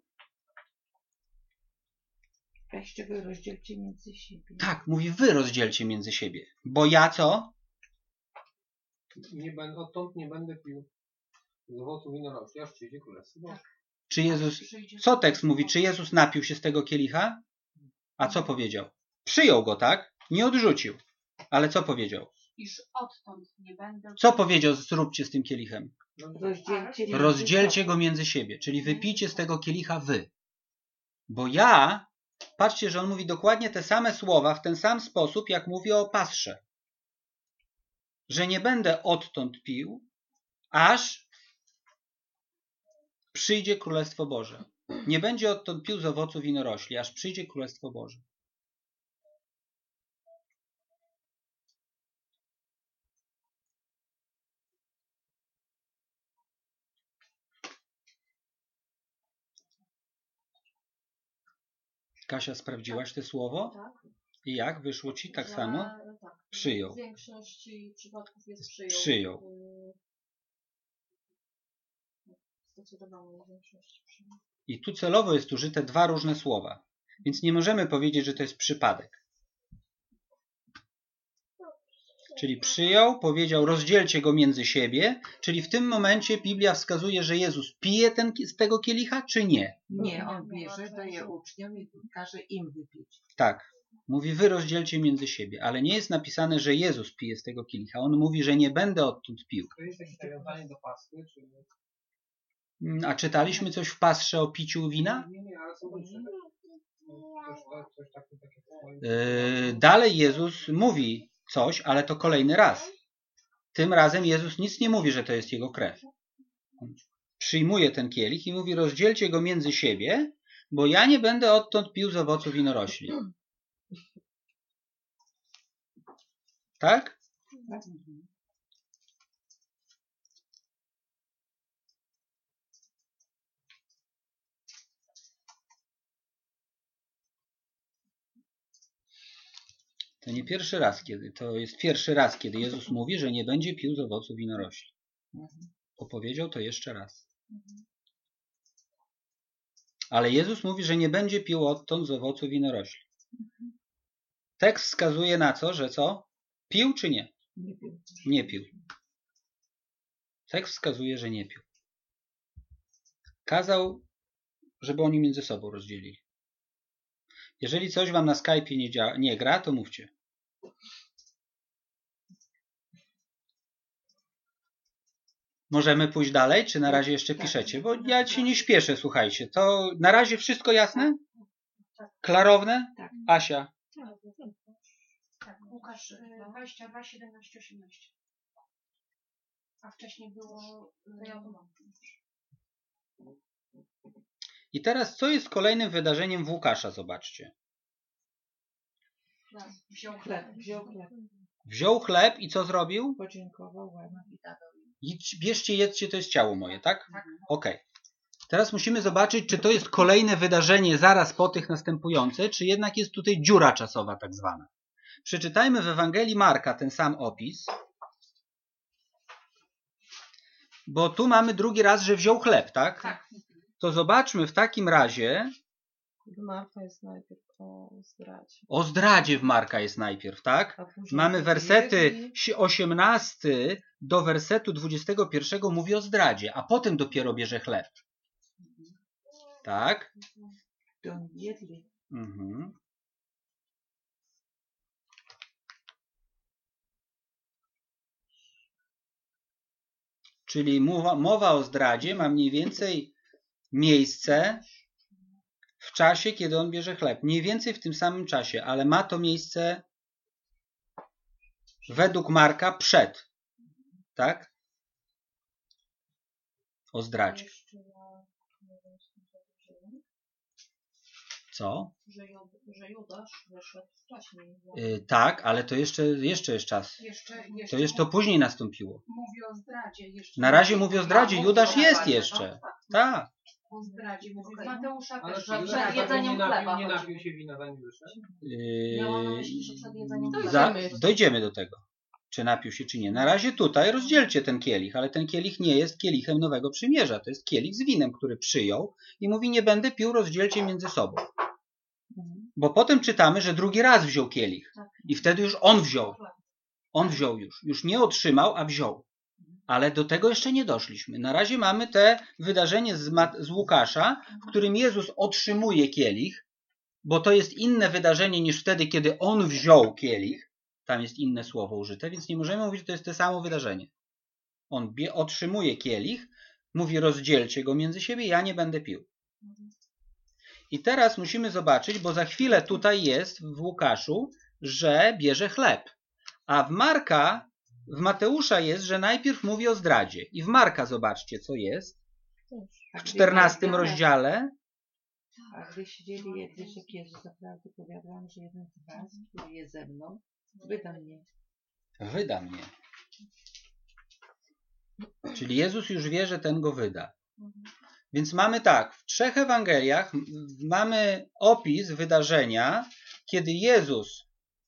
Weźcie go i rozdzielcie między siebie. Tak, mówi wy rozdzielcie między siebie. Bo ja co? Nie będę, odtąd nie będę pił z owocu winorośli, aż przyjdzie Królestwo Boże. Czy Jezus, co tekst mówi? Czy Jezus napił się z tego kielicha? A co powiedział? Przyjął go, tak? Nie odrzucił. Ale co powiedział? Iż odtąd nie będę... Co powiedział, zróbcie z tym kielichem? Rozdzielcie, Rozdzielcie go między siebie, czyli wypijcie z tego kielicha wy. Bo ja, patrzcie, że on mówi dokładnie te same słowa w ten sam sposób, jak mówi o pasrze. Że nie będę odtąd pił, aż przyjdzie Królestwo Boże. Nie będzie odtąd pił z owocu winorośli, aż przyjdzie Królestwo Boże. Kasia, sprawdziłaś to słowo? Tak. I jak? Wyszło ci tak Że- samo? Tak. Przyjął. W większości przypadków jest przyjął. Przyjął. Y, Zdecydowanie w większości przyjął. I tu celowo jest użyte dwa różne słowa. Więc nie możemy powiedzieć, że to jest przypadek. Czyli przyjął, powiedział, rozdzielcie go między siebie. Czyli w tym momencie Biblia wskazuje, że Jezus pije ten, z tego kielicha, czy nie? Nie, on bierze, daje uczniom i każe im wypić. Tak. Mówi, wy rozdzielcie między siebie. Ale nie jest napisane, że Jezus pije z tego kielicha. On mówi, że nie będę odtąd pił. To jest jakieś nawiązanie do pasty, czy nie? A czytaliśmy coś w pasrze o piciu wina? Nie, nie, ale są różne. Coś, coś takiego, takie Yy, dalej Jezus mówi coś, ale to kolejny raz. Tym razem Jezus nic nie mówi, że to jest Jego krew. On przyjmuje ten kielich i mówi, rozdzielcie go między siebie, bo ja nie będę odtąd pił z owocu winorośli. Tak? To nie pierwszy raz, kiedy to jest pierwszy raz, kiedy Jezus mówi, że nie będzie pił z owocu winorośli. Opowiedział to jeszcze raz. Ale Jezus mówi, że nie będzie pił odtąd z owocu winorośli. Tekst wskazuje na co, że co? Pił czy nie? Nie pił. Nie pił. Tekst wskazuje, że nie pił. Kazał, żeby oni między sobą rozdzielili. Jeżeli coś wam na Skype'ie nie, dzia- nie gra, to mówcie. Możemy pójść dalej, czy na razie jeszcze piszecie? Bo ja się nie śpieszę, słuchajcie. To na razie wszystko jasne? Klarowne? Tak. Asia. Tak, Łukasz y, dwadzieścia dwa, siedemnaście, osiemnaście. A wcześniej było... y, To ja to mam. I teraz co jest kolejnym wydarzeniem w Łukasza? Zobaczcie. Wziął Chleb, wziął chleb, Wziął chleb i co zrobił? podziękował, łamał i dał im. Idź, bierzcie, jedzcie, to jest ciało moje, tak? Tak. Okej. Teraz musimy zobaczyć, czy to jest kolejne wydarzenie zaraz po tych następujące, czy jednak jest tutaj dziura czasowa tak zwana. Przeczytajmy w Ewangelii Marka ten sam opis. Bo tu mamy drugi raz, że wziął chleb, tak? Tak. To zobaczmy w takim razie, Marta jest najpierw o zdradzie. o zdradzie w Marka jest najpierw, tak? A później Mamy wersety jedli. osiemnasty do wersetu dwudziestego pierwszego mówi o zdradzie, a potem dopiero bierze chleb. Tak? To oni jedli. Mhm. Czyli mowa, mowa o zdradzie ma mniej więcej miejsce w czasie, kiedy on bierze chleb. Mniej więcej w tym samym czasie, ale ma to miejsce według Marka przed. Tak? O zdradzie. Co? Że, Jud, że Judasz wyszedł wcześniej. Yy, tak, ale to jeszcze, jeszcze jest czas. Jeszcze, To jeszcze jeszcze to później nastąpiło. mówi o zdradzie. Jeszcze Na razie mówi o zdradzie. A, Judasz mówi o jest zdradzie, jeszcze. no, Tak. O zdradzie mówi. Okej. Mateusza Ale też. czy przed Judasz jedzeniem nie napił, chleba nie chodziło. napił się wina zanim wyszedł? Miałam na Yy, myśli, że przed jedzeniem chleba. za, dojdziemy do tego. Czy napił się, czy nie. Na razie tutaj rozdzielcie ten kielich, ale ten kielich nie jest kielichem Nowego Przymierza. To jest kielich z winem, który przyjął i mówi, nie będę pił, rozdzielcie między sobą. Bo potem czytamy, że drugi raz wziął kielich. I wtedy już on wziął. On wziął już. Już nie otrzymał, a wziął. Ale do tego jeszcze nie doszliśmy. Na razie mamy te wydarzenie z, Mat- z Łukasza, w którym Jezus otrzymuje kielich, bo to jest inne wydarzenie niż wtedy, kiedy on wziął kielich. Tam jest inne słowo użyte, więc nie możemy mówić, że to jest to samo wydarzenie. On bie- otrzymuje kielich, mówi rozdzielcie go między siebie, ja nie będę pił. I teraz musimy zobaczyć, bo za chwilę tutaj jest w Łukaszu, że bierze chleb. A w Marka, w Mateusza jest, że najpierw mówi o zdradzie. I w Marka zobaczcie, co jest. W czternastym rozdziale. A gdy siedzieli jedli, rzekł Jezus, zaprawdę powiadam, że jeden z was, który jest ze mną, wyda mnie. Wyda mnie. Czyli Jezus już wie, że ten go wyda. Więc mamy tak, w trzech Ewangeliach mamy opis wydarzenia, kiedy Jezus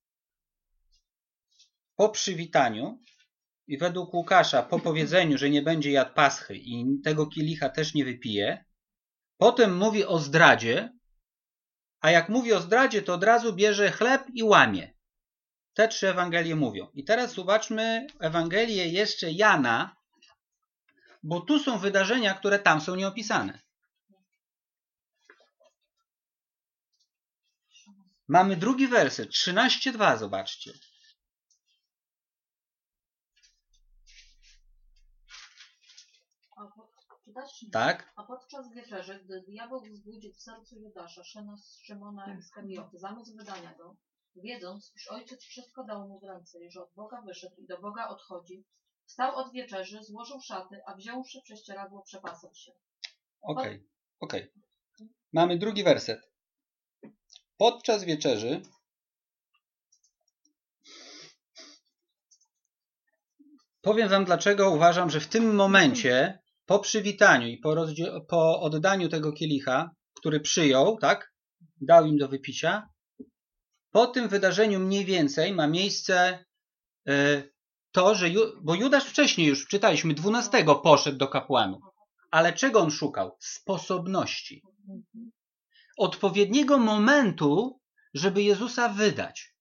po przywitaniu i według Łukasza po powiedzeniu, że nie będzie jadł paschy i tego kielicha też nie wypije, potem mówi o zdradzie, a jak mówi o zdradzie, to od razu bierze chleb i łamie. Te trzy Ewangelie mówią. I teraz zobaczmy Ewangelię jeszcze Jana, bo tu są wydarzenia, które tam są nieopisane. Mamy drugi werset, trzynaście dwa, zobaczcie. A, po, czytać, czy nie? Tak? A podczas wieczerzy, gdy diabeł wzbudził w sercu Judasza, syna Szymona Iskarioty, zamysł wydania go, wiedząc, iż ojciec wszystko dał mu w ręce i że od Boga wyszedł i do Boga odchodzi, wstał od wieczerzy, złożył szaty, a wziąwszy prześcieradło, przepasał się. Okej, okay, okej. Okay. Mamy drugi werset. Podczas wieczerzy powiem wam, dlaczego uważam, że w tym momencie, po przywitaniu i po, rozdzie- po oddaniu tego kielicha, który przyjął, tak, dał im do wypicia, po tym wydarzeniu mniej więcej ma miejsce y, to, że, Ju- bo Judasz wcześniej już, czytaliśmy, dwunastego poszedł do kapłanów. Ale czego on szukał? Sposobności. Odpowiedniego momentu, żeby Jezusa wydać.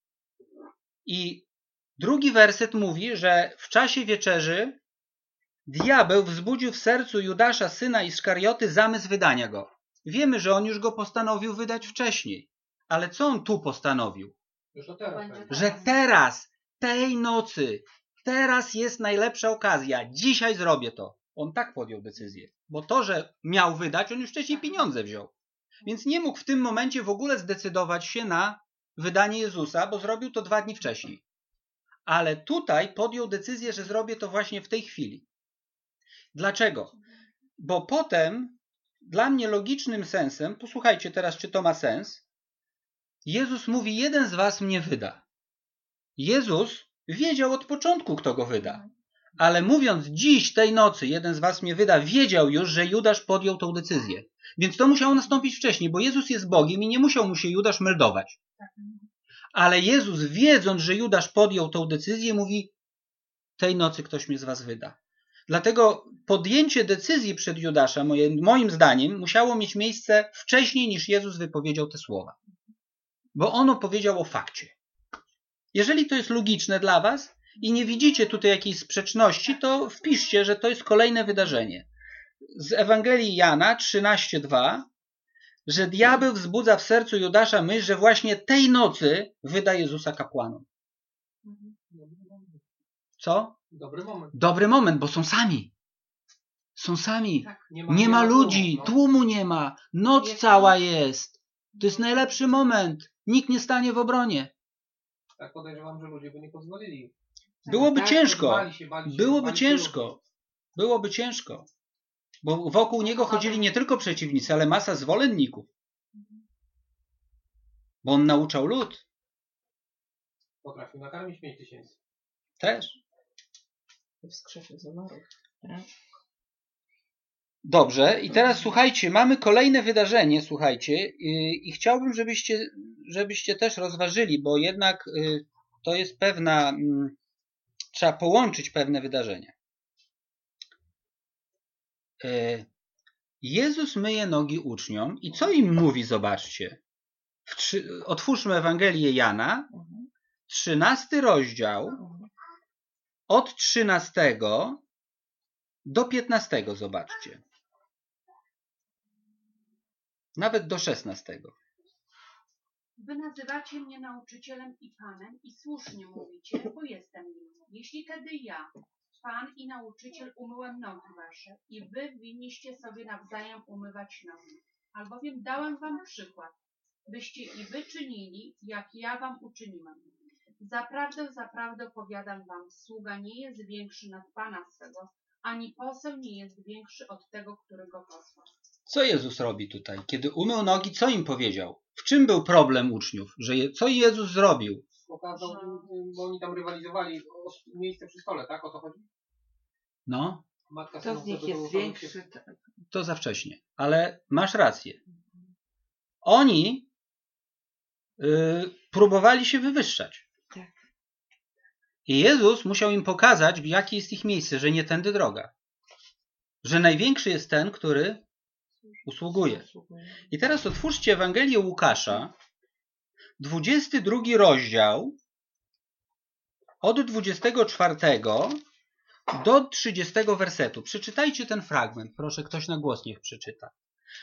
I drugi werset mówi, że w czasie wieczerzy diabeł wzbudził w sercu Judasza, syna Iskarioty, zamysł wydania go. Wiemy, że on już go postanowił wydać wcześniej. Ale co on tu postanowił? Już to teraz. Że teraz, tej nocy, teraz jest najlepsza okazja. Dzisiaj zrobię to. On tak podjął decyzję. Bo to, że miał wydać, on już wcześniej pieniądze wziął. Więc nie mógł w tym momencie w ogóle zdecydować się na wydanie Jezusa, bo zrobił to dwa dni wcześniej. Ale tutaj podjął decyzję, że zrobię to właśnie w tej chwili. Dlaczego? Bo potem, dla mnie logicznym sensem, posłuchajcie teraz, czy to ma sens, Jezus mówi, jeden z was mnie wyda. Jezus wiedział od początku, kto go wyda. Ale mówiąc dziś, tej nocy, jeden z was mnie wyda, wiedział już, że Judasz podjął tą decyzję. Więc to musiało nastąpić wcześniej, bo Jezus jest Bogiem i nie musiał mu się Judasz meldować. Ale Jezus, wiedząc, że Judasz podjął tą decyzję, mówi, tej nocy ktoś mnie z was wyda. Dlatego podjęcie decyzji przed Judasza, moim, moim zdaniem, musiało mieć miejsce wcześniej, niż Jezus wypowiedział te słowa. Bo on opowiedział o fakcie. Jeżeli to jest logiczne dla was i nie widzicie tutaj jakiejś sprzeczności, to wpiszcie, że to jest kolejne wydarzenie. Z Ewangelii Jana trzynaście dwa, że diabeł wzbudza w sercu Judasza myśl, że właśnie tej nocy wyda Jezusa kapłanom. Co? Dobry moment. Dobry moment, bo są sami. Są sami. Tak, nie ma, nie ma ludzi, tłumu, no. tłumu nie ma. Noc Jest cała noc. jest. To jest najlepszy moment. Nikt nie stanie w obronie. Tak podejrzewam, że ludzie by nie pozwolili. Byłoby tak, ciężko. Bali się, bali się, Byłoby bali się ciężko. Byłoby ciężko. Bo wokół niego chodzili nie tylko przeciwnicy, ale masa zwolenników. Bo on nauczał lud. Potrafił nakarmić pięć tysięcy. Też. Wskrzesił z umarłych. Dobrze, i teraz słuchajcie, mamy kolejne wydarzenie, słuchajcie, i, i chciałbym, żebyście, żebyście też rozważyli, bo jednak y, to jest pewna, y, trzeba połączyć pewne wydarzenia. Y, Jezus myje nogi uczniom i co im mówi, zobaczcie. W trzy, otwórzmy Ewangelię Jana, trzynasty rozdział, od trzynastego do piętnastego zobaczcie. Nawet do szesnastego. Wy nazywacie mnie nauczycielem i panem i słusznie mówicie, bo jestem nim. Jeśli tedy ja, pan i nauczyciel, umyłem nogi wasze i wy winniście sobie nawzajem umywać nogi. Albowiem dałem wam przykład, byście i wy czynili, jak ja wam uczyniłem. Zaprawdę, zaprawdę powiadam wam, sługa nie jest większy nad pana swego, ani poseł nie jest większy od tego, który go posłał. Co Jezus robi tutaj? Kiedy umył nogi, co im powiedział? W czym był problem uczniów? Że je, co Jezus zrobił? Pokazał, bo oni tam rywalizowali o miejsce przy stole, tak? O to chodzi? No, Matka Kto z nich jest większy? Tak. to za wcześnie. Ale masz rację. Oni y, próbowali się wywyższać. Tak. I Jezus musiał im pokazać, w jakie jest ich miejsce, że nie tędy droga. Że największy jest ten, który usługuje. I teraz otwórzcie Ewangelię Łukasza, dwudziesty drugi rozdział, od dwudziestego czwartego do trzydziestego wersetu. Przeczytajcie ten fragment. Proszę, ktoś na głos niech przeczyta.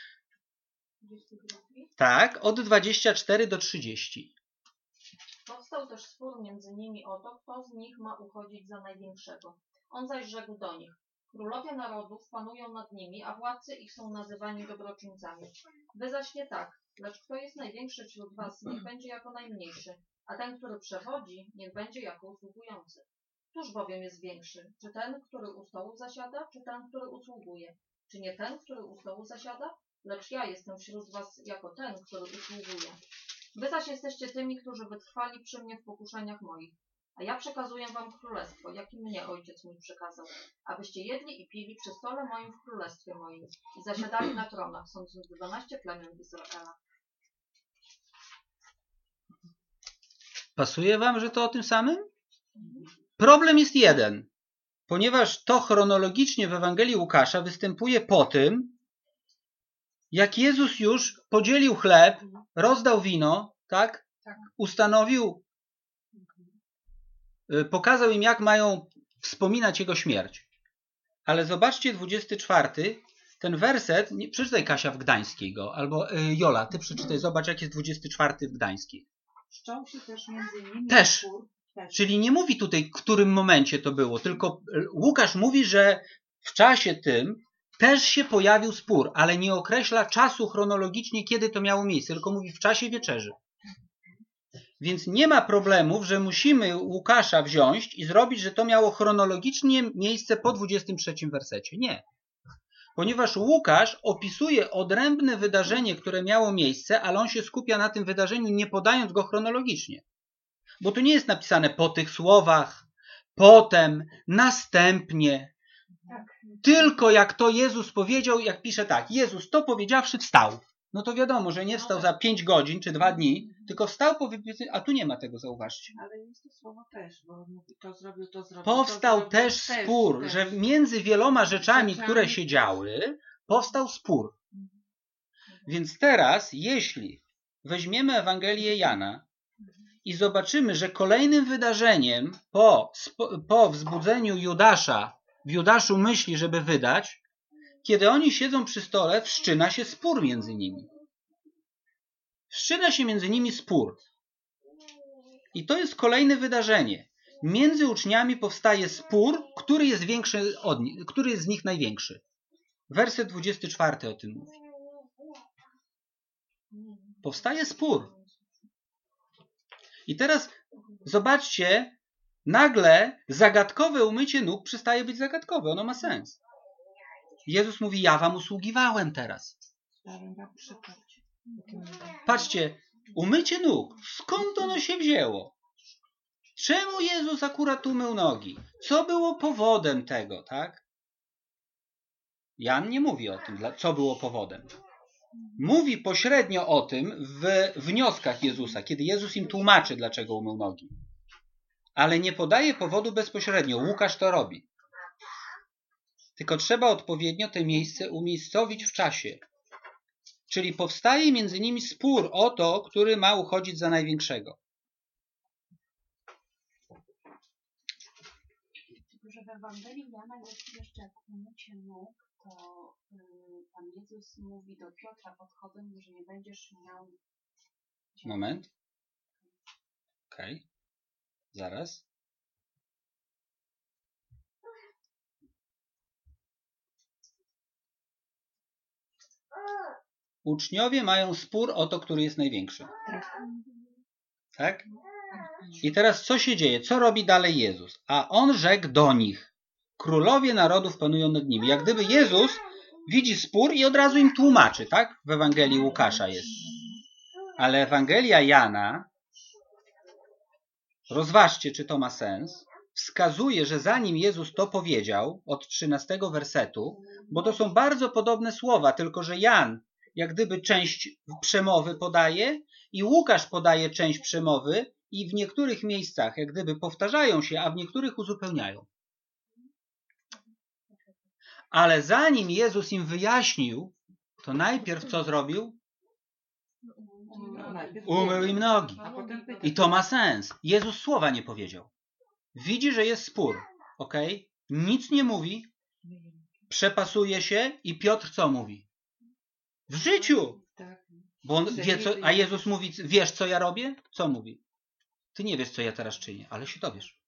Tak, od dwudziestego czwartego do trzydziestego. Powstał też spór między nimi o to, kto z nich ma uchodzić za największego. On zaś rzekł do nich: Królowie narodów panują nad nimi, a władcy ich są nazywani dobroczyńcami. Wy zaś nie tak, lecz kto jest największy wśród was, niech będzie jako najmniejszy, a ten, który przewodzi, niech będzie jako usługujący. Któż bowiem jest większy? Czy ten, który u stołu zasiada, czy ten, który usługuje? Czy nie ten, który u stołu zasiada? Lecz ja jestem wśród was jako ten, który usługuje. Wy zaś jesteście tymi, którzy wytrwali przy mnie w pokuszeniach moich. A ja przekazuję wam królestwo, jakim mnie ojciec mój przekazał, abyście jedli i pili przy stole moim w królestwie moim i zasiadali na tronach, sądząc dwanaście plemion Izraela. Pasuje wam, że to o tym samym? Problem jest jeden. Ponieważ to chronologicznie w Ewangelii Łukasza występuje po tym, jak Jezus już podzielił chleb, rozdał wino, tak? Tak. Ustanowił, pokazał im, jak mają wspominać Jego śmierć. Ale zobaczcie dwudziesty czwarty, ten werset, nie, przeczytaj Kasia w Gdańskiej go, albo y, Jola, ty przeczytaj, zobacz, jak jest dwudziesty czwarty w Gdańskiej. Wszczął się też między nimi Też. spór. Też. Czyli nie mówi tutaj, w którym momencie to było, tylko Łukasz mówi, że w czasie tym też się pojawił spór, ale nie określa czasu chronologicznie, kiedy to miało miejsce, tylko mówi w czasie wieczerzy. Więc nie ma problemów, że musimy Łukasza wziąć i zrobić, że to miało chronologicznie miejsce po dwudziestym trzecim wersecie. Nie. Ponieważ Łukasz opisuje odrębne wydarzenie, które miało miejsce, ale on się skupia na tym wydarzeniu, nie podając go chronologicznie. Bo tu nie jest napisane po tych słowach, potem, następnie. Tak. Tylko jak to Jezus powiedział, jak pisze tak, Jezus to powiedziawszy wstał. No to wiadomo, że nie wstał za pięć godzin czy dwa dni, tylko wstał po wypowiedzeniu, a tu nie ma tego, zauważcie. Ale jest to słowo też, bo mówi, to zrobił, to zrobił. Powstał to zrobił, też spór, też. że między wieloma rzeczami, Rzeczami. które się działy, powstał spór. Więc teraz, jeśli weźmiemy Ewangelię Jana i zobaczymy, że kolejnym wydarzeniem po, po wzbudzeniu Judasza, w Judaszu myśli, żeby wydać, kiedy oni siedzą przy stole, wszczyna się spór między nimi. Wszczyna się między nimi spór. I to jest kolejne wydarzenie. Między uczniami powstaje spór, który jest większy od nich, który jest z nich największy. Werset dwudziesty czwarty o tym mówi. Powstaje spór. I teraz zobaczcie, nagle zagadkowe umycie nóg przestaje być zagadkowe. Ono ma sens. Jezus mówi, ja wam usługiwałem teraz. Patrzcie, umycie nóg. Skąd ono się wzięło? Czemu Jezus akurat umył nogi? Co było powodem tego, tak? Jan nie mówi o tym, co było powodem. Mówi pośrednio o tym w wnioskach Jezusa, kiedy Jezus im tłumaczy, dlaczego umył nogi. Ale nie podaje powodu bezpośrednio. Łukasz to robi. Tylko trzeba odpowiednio te miejsce umiejscowić w czasie. Czyli powstaje między nimi spór o to, który ma uchodzić za największego. w Ewangelii Jana jest jeszcze w umycie nóg, to y, Pan Jezus mówi do Piotra podchodząc, że nie będziesz miał... Moment. Okej. Okay. Zaraz. Uczniowie mają spór o to, który jest największy. Tak? I teraz co się dzieje? Co robi dalej Jezus? A On rzekł do nich: królowie narodów panują nad nimi. Jak gdyby Jezus widzi spór i od razu im tłumaczy, tak? W Ewangelii Łukasza jest. Ale Ewangelia Jana, rozważcie, czy to ma sens, wskazuje, że zanim Jezus to powiedział, od trzynastego wersetu, bo to są bardzo podobne słowa, tylko że Jan jak gdyby część przemowy podaje i Łukasz podaje część przemowy i w niektórych miejscach jak gdyby powtarzają się, a w niektórych uzupełniają. Ale zanim Jezus im wyjaśnił, to najpierw co zrobił? Umył im nogi. I to ma sens. Jezus słowa nie powiedział. Widzi, że jest spór. Ok? Nic nie mówi. Przepasuje się i Piotr co mówi? W życiu. Bo on wie, co, a Jezus mówi, wiesz co ja robię? Co mówi? Ty nie wiesz co ja teraz czynię, ale się dowiesz.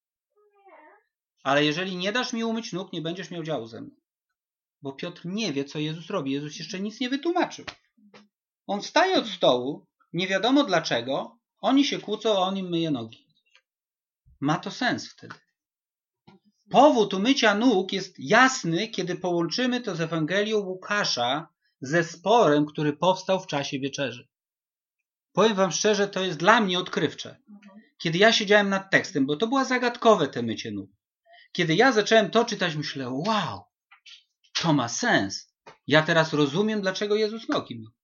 Ale jeżeli nie dasz mi umyć nóg, nie będziesz miał działu ze mną. Bo Piotr nie wie co Jezus robi. Jezus jeszcze nic nie wytłumaczył. On wstaje od stołu, nie wiadomo dlaczego, oni się kłócą, a on im myje nogi. Ma to sens wtedy. Powód umycia nóg jest jasny, kiedy połączymy to z Ewangelią Łukasza, ze sporem, który powstał w czasie wieczerzy. Powiem wam szczerze, to jest dla mnie odkrywcze. Kiedy ja siedziałem nad tekstem, bo to było zagadkowe te mycie nóg. Kiedy ja zacząłem to czytać, myślę, wow, to ma sens. Ja teraz rozumiem, dlaczego Jezus nogi mył.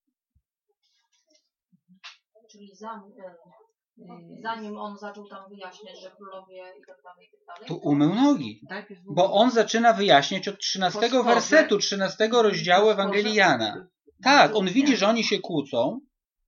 Czyli zanim, zanim on zaczął tam wyjaśniać, że królowie i tak dalej, i tak dalej. To umył nogi. Bo on zaczyna wyjaśniać od trzynastego wersetu, trzynastego rozdziału Ewangelii Jana. Tak, on widzi, że oni się kłócą.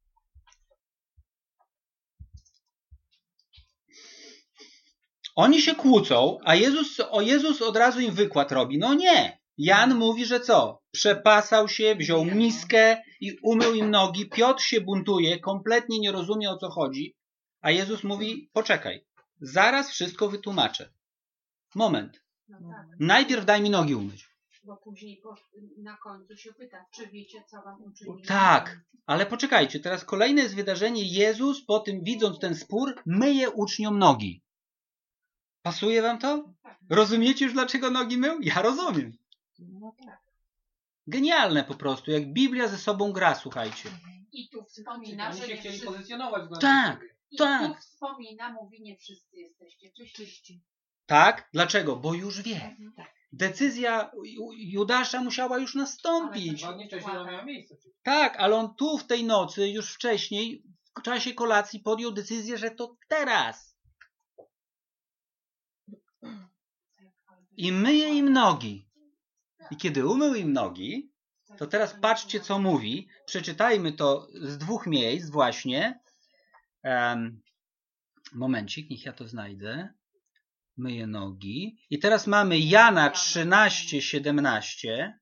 Oni się kłócą, a Jezus, o Jezus od razu im wykład robi. No nie. Jan mówi, że co? Przepasał się, wziął miskę i umył im nogi. Piotr się buntuje, kompletnie nie rozumie, o co chodzi. A Jezus mówi, poczekaj, zaraz wszystko wytłumaczę. Moment. No tak, Najpierw daj mi nogi umyć. bo później po, na końcu się pyta, czy wiecie, co wam uczynili? Tak, ale poczekajcie, teraz kolejne jest wydarzenie. Jezus, po tym widząc ten spór, myje uczniom nogi. Pasuje wam to? Rozumiecie już, dlaczego nogi mył? Ja rozumiem. No tak. Genialne po prostu, jak Biblia ze sobą gra, słuchajcie. I tu wspomina, Oni że się nie chcieli wszyscy... pozycjonować względem Tak. siebie. I Tak. tu wspomina, mówi, nie wszyscy jesteście czyści. Tak? Dlaczego? Bo już wie. Decyzja Judasza musiała już nastąpić. Dwa dni wcześniej ona miała miejsce. Tak, ale on tu w tej nocy, już wcześniej, w czasie kolacji podjął decyzję, że to teraz. I myje im nogi. I kiedy umył im nogi, to teraz patrzcie, co mówi. Przeczytajmy to z dwóch miejsc właśnie. Um, momencik, niech ja to znajdę. Myje nogi. I teraz mamy Jana trzynaście, siedemnaście.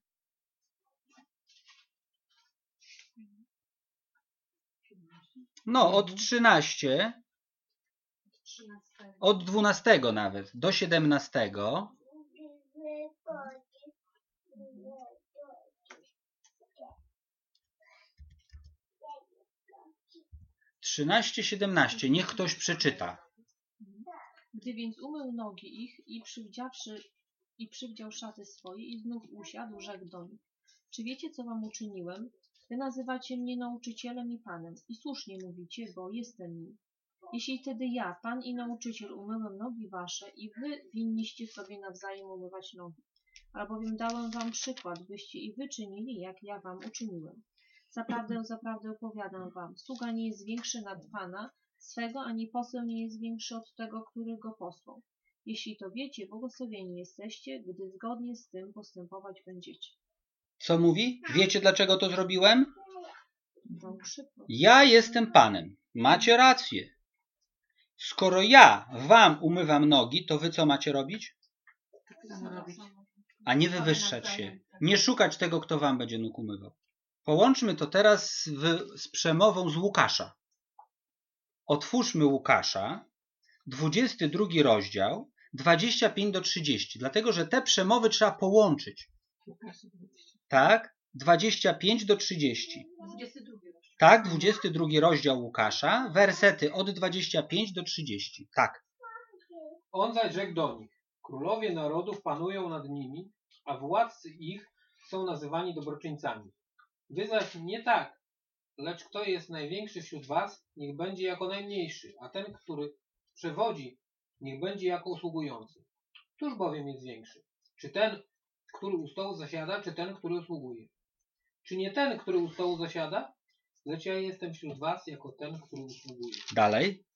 No, od trzynaście. Od dwunastego nawet do siedemnastego. trzynaście, siedemnaście. Niech ktoś przeczyta. Gdy więc umył nogi ich i przywdziawszy i przywdział szaty swoje i znów usiadł, rzekł do nich: czy wiecie, co wam uczyniłem? Wy nazywacie mnie nauczycielem i panem i słusznie mówicie, bo jestem nim. Jeśli wtedy ja, pan i nauczyciel, umyłem nogi wasze i wy winniście sobie nawzajem umywać nogi. Albowiem dałem wam przykład, byście i wy czynili, jak ja wam uczyniłem. Zaprawdę, zaprawdę opowiadam wam, sługa nie jest większy nad pana swego, ani poseł nie jest większy od tego, który go posłał. Jeśli to wiecie, błogosławieni jesteście, gdy zgodnie z tym postępować będziecie. Co mówi? Wiecie, dlaczego to zrobiłem? Wam przykład. Ja jestem panem. Macie rację. Skoro ja wam umywam nogi, to wy co macie robić? samo robić. a nie wywyższać się. Nie szukać tego, kto wam będzie nóg umywał. Połączmy to teraz w, z przemową z Łukasza. Otwórzmy Łukasza, dwudziesty drugi rozdział, dwadzieścia pięć do trzydziestu, dlatego że te przemowy trzeba połączyć. Tak? dwadzieścia pięć do trzydziestu. dwudziesty drugi rozdział. Tak, dwudziesty drugi rozdział Łukasza, wersety od dwudziestego piątego do trzydziestu. Tak. On zaś rzekł do nich: królowie narodów panują nad nimi, a władcy ich są nazywani dobroczyńcami. Wy zaś nie tak, lecz kto jest największy wśród was, niech będzie jako najmniejszy, a ten, który przewodzi, niech będzie jako usługujący. Któż bowiem jest większy? Czy ten, który u stołu zasiada, czy ten, który usługuje? Czy nie ten, który u stołu zasiada? Lecz ja jestem wśród was jako ten, który usługuje. Dalej.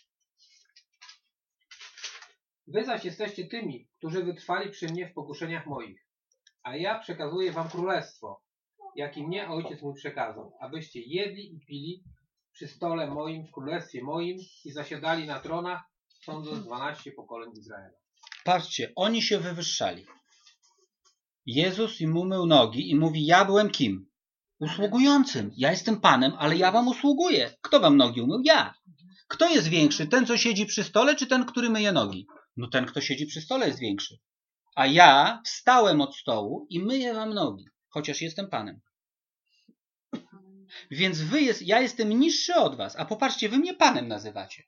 Wy zaś jesteście tymi, którzy wytrwali przy mnie w pokuszeniach moich. A ja przekazuję wam królestwo, jakie mnie ojciec mój przekazał, abyście jedli i pili przy stole moim, w królestwie moim i zasiadali na tronach, sądząc dwanaście pokoleń Izraela. Patrzcie, oni się wywyższali. Jezus im umył nogi i mówi: ja byłem kim? Usługującym. Ja jestem Panem, ale ja wam usługuję. Kto wam nogi umył? Ja. Kto jest większy? Ten, co siedzi przy stole, czy ten, który myje nogi? No ten, kto siedzi przy stole, jest większy. A ja wstałem od stołu i myję wam nogi, chociaż jestem Panem. Więc wy jest, ja jestem niższy od was, a popatrzcie, wy mnie Panem nazywacie.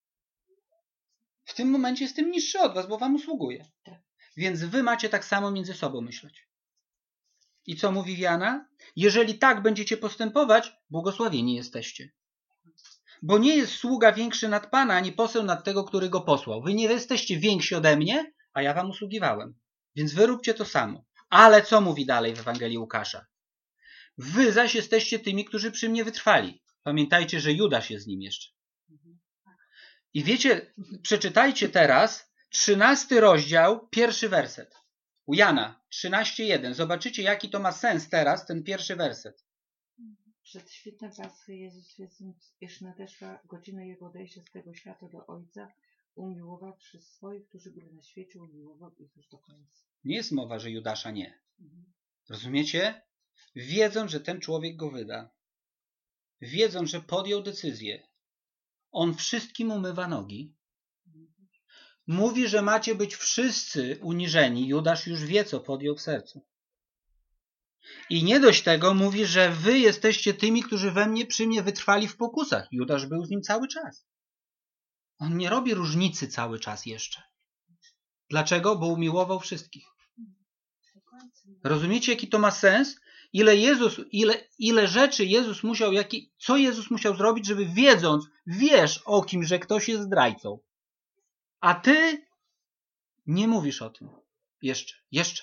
W tym momencie jestem niższy od was, bo wam usługuję. Więc wy macie tak samo między sobą myśleć. I co mówi Jana? Jeżeli tak będziecie postępować, błogosławieni jesteście. Bo nie jest sługa większy nad Pana, ani poseł nad tego, który go posłał. Wy nie jesteście więksi ode mnie, a ja wam usługiwałem. Więc wy róbcie to samo. Ale co mówi dalej w Ewangelii Łukasza? Wy zaś jesteście tymi, którzy przy mnie wytrwali. Pamiętajcie, że Judasz jest z nim jeszcze. I wiecie, przeczytajcie teraz trzynasty rozdział, pierwszy werset. U Jana trzynaście jeden. Zobaczycie, jaki to ma sens teraz, ten pierwszy werset. Przed świtem Paschy Jezus, wiedząc, iż nadeszła godzina Jego odejścia z tego świata do Ojca, umiłowawszy swoich, którzy byli na świecie, umiłował ich już do końca. Nie jest mowa, że Judasza nie. Rozumiecie? Wiedząc, że ten człowiek go wyda. Wiedząc, że podjął decyzję. On wszystkim umywa nogi. Mówi, że macie być wszyscy uniżeni. Judasz już wie, co podjął w sercu. I nie dość tego, mówi, że wy jesteście tymi, którzy we mnie, przy mnie wytrwali w pokusach. Judasz był z nim cały czas. On nie robi różnicy cały czas jeszcze. Dlaczego? Bo umiłował wszystkich. Rozumiecie, jaki to ma sens? Ile Jezus, ile, ile rzeczy Jezus musiał, jaki, co Jezus musiał zrobić, żeby wiedząc, wiesz o kim, że ktoś jest zdrajcą. A ty nie mówisz o tym. Jeszcze, jeszcze.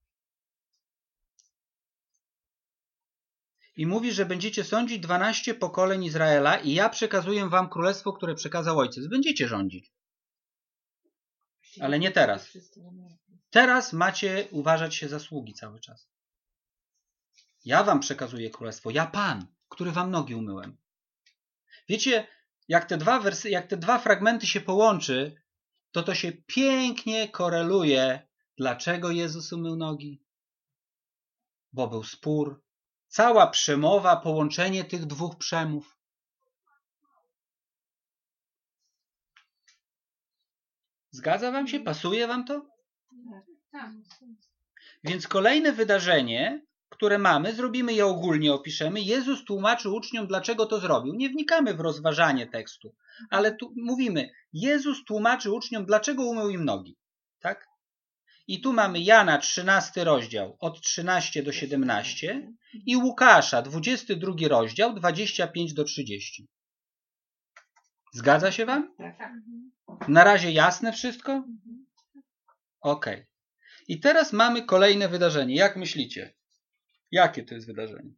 I mówi, że będziecie sądzić dwanaście pokoleń Izraela i ja przekazuję wam królestwo, które przekazał ojciec. Będziecie rządzić. Ale nie teraz. Teraz macie uważać się za sługi cały czas. Ja wam przekazuję królestwo. Ja Pan, który wam nogi umyłem. Wiecie, jak te dwa wersy, jak te dwa fragmenty się połączy, to to się pięknie koreluje. Dlaczego Jezus umył nogi? Bo był spór. Cała przemowa, połączenie tych dwóch przemów. Zgadza wam się? Pasuje wam to? Tak. Więc kolejne wydarzenie, które mamy, zrobimy je ogólnie, opiszemy. Jezus tłumaczy uczniom, dlaczego to zrobił. Nie wnikamy w rozważanie tekstu, ale tu mówimy, Jezus tłumaczy uczniom, dlaczego umył im nogi. Tak? I tu mamy Jana trzynasty rozdział od trzynastego do siedemnastego i Łukasza dwudziesty drugi rozdział dwadzieścia pięć do trzydziestu. Zgadza się wam? Tak. Na razie jasne wszystko? Ok. I teraz mamy kolejne wydarzenie. Jak myślicie? Jakie to jest wydarzenie?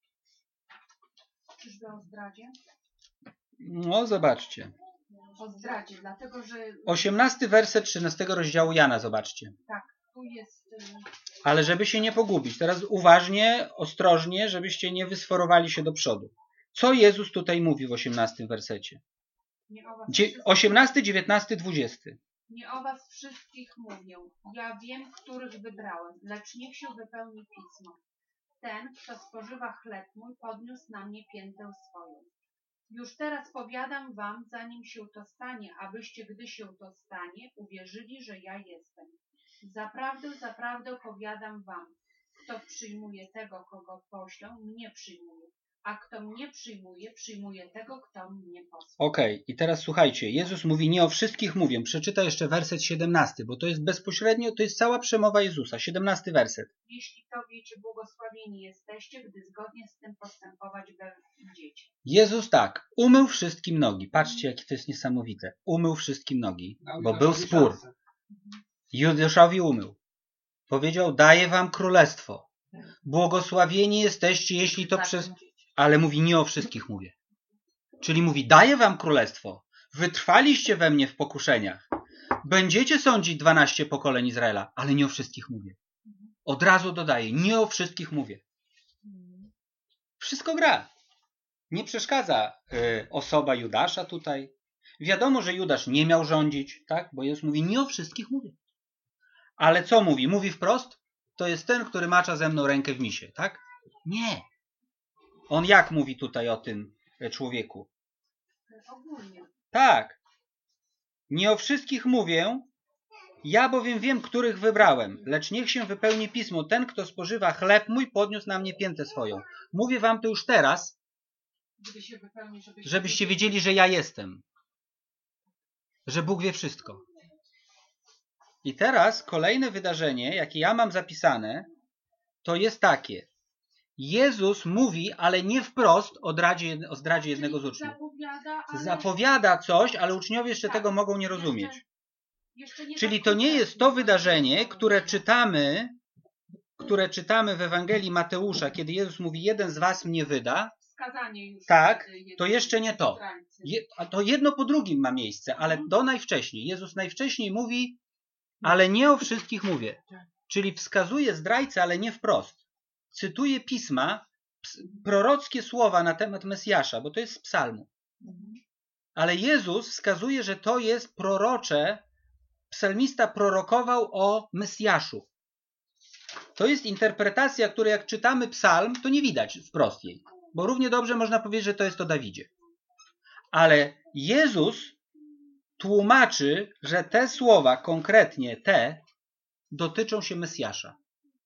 Czyżby o zdradzie? No, zobaczcie. O zdradzie, dlatego że osiemnasty werset trzynastego rozdziału Jana, zobaczcie. tak, tu jest... y, Ale żeby się nie pogubić, teraz uważnie, ostrożnie, żebyście nie wysforowali się do przodu. Co Jezus tutaj mówi w osiemnastym wersecie? Nie o was Dzie- osiemnasty, dziewiętnasty, dwudziesty. Nie o was wszystkich mówię. Ja wiem, których wybrałem, lecz niech się wypełni pismo. Ten, kto spożywa chleb mój, podniósł na mnie piętę swoją. Już teraz powiadam wam, zanim się to stanie, abyście, gdy się to stanie, uwierzyli, że ja jestem. Zaprawdę, zaprawdę powiadam wam, kto przyjmuje tego, kogo poślę, mnie przyjmuje, a kto mnie przyjmuje, przyjmuje tego, kto mnie posłał. Okej, okay. I teraz słuchajcie, Jezus mówi, nie o wszystkich mówię. Przeczytaj jeszcze werset siedemnasty, bo to jest bezpośrednio, to jest cała przemowa Jezusa. siedemnasty werset. Jeśli to wiecie, błogosławieni jesteście, gdy zgodnie z tym postępować będziecie. Jezus tak, umył wszystkim nogi. Patrzcie, jakie to jest niesamowite. Umył wszystkim nogi, bo był spór. Judaszowi umył. Powiedział, daję wam królestwo. Błogosławieni jesteście, jeśli to przez... Ale mówi, nie o wszystkich mówię. Czyli mówi, daję wam królestwo. Wytrwaliście we mnie w pokuszeniach. Będziecie sądzić dwanaście pokoleń Izraela, ale nie o wszystkich mówię. Od razu dodaję, nie o wszystkich mówię. Wszystko gra. Nie przeszkadza y, osoba Judasza tutaj. Wiadomo, że Judasz nie miał rządzić, tak? Bo Jezus mówi, nie o wszystkich mówię. Ale co mówi? Mówi wprost, to jest ten, który macza ze mną rękę w misie, tak? Nie. On jak mówi tutaj o tym człowieku? Ogólnie. Tak. Nie o wszystkich mówię, ja bowiem wiem, których wybrałem, lecz niech się wypełni pismo. Ten, kto spożywa chleb mój, podniósł na mnie piętę swoją. Mówię wam to już teraz, Gdy się wypełni, żebyście, żebyście wiedzieli, że ja jestem. Że Bóg wie wszystko. I teraz kolejne wydarzenie, jakie ja mam zapisane, to jest takie. Jezus mówi, ale nie wprost o, dradzie, o zdradzie jednego z uczniów. Zapowiada, ale... Zapowiada coś, ale uczniowie jeszcze tak, tego mogą nie rozumieć. Jeszcze, jeszcze nie Czyli to nie jest to wydarzenie, które czytamy, które czytamy w Ewangelii Mateusza, kiedy Jezus mówi, jeden z was mnie wyda. Skazanie już. Tak, to jeszcze nie to. Zdrajcy. Je, a to jedno po drugim ma miejsce, ale do najwcześniej. Jezus najwcześniej mówi, ale nie o wszystkich mówię. Czyli wskazuje zdrajcę, ale nie wprost. Cytuje pisma, prorockie słowa na temat Mesjasza, bo to jest z psalmu. Ale Jezus wskazuje, że to jest prorocze. Psalmista prorokował o Mesjaszu. To jest interpretacja, której jak czytamy psalm, to nie widać wprost jej. Bo równie dobrze można powiedzieć, że to jest o Dawidzie. Ale Jezus tłumaczy, że te słowa, konkretnie te, dotyczą się Mesjasza.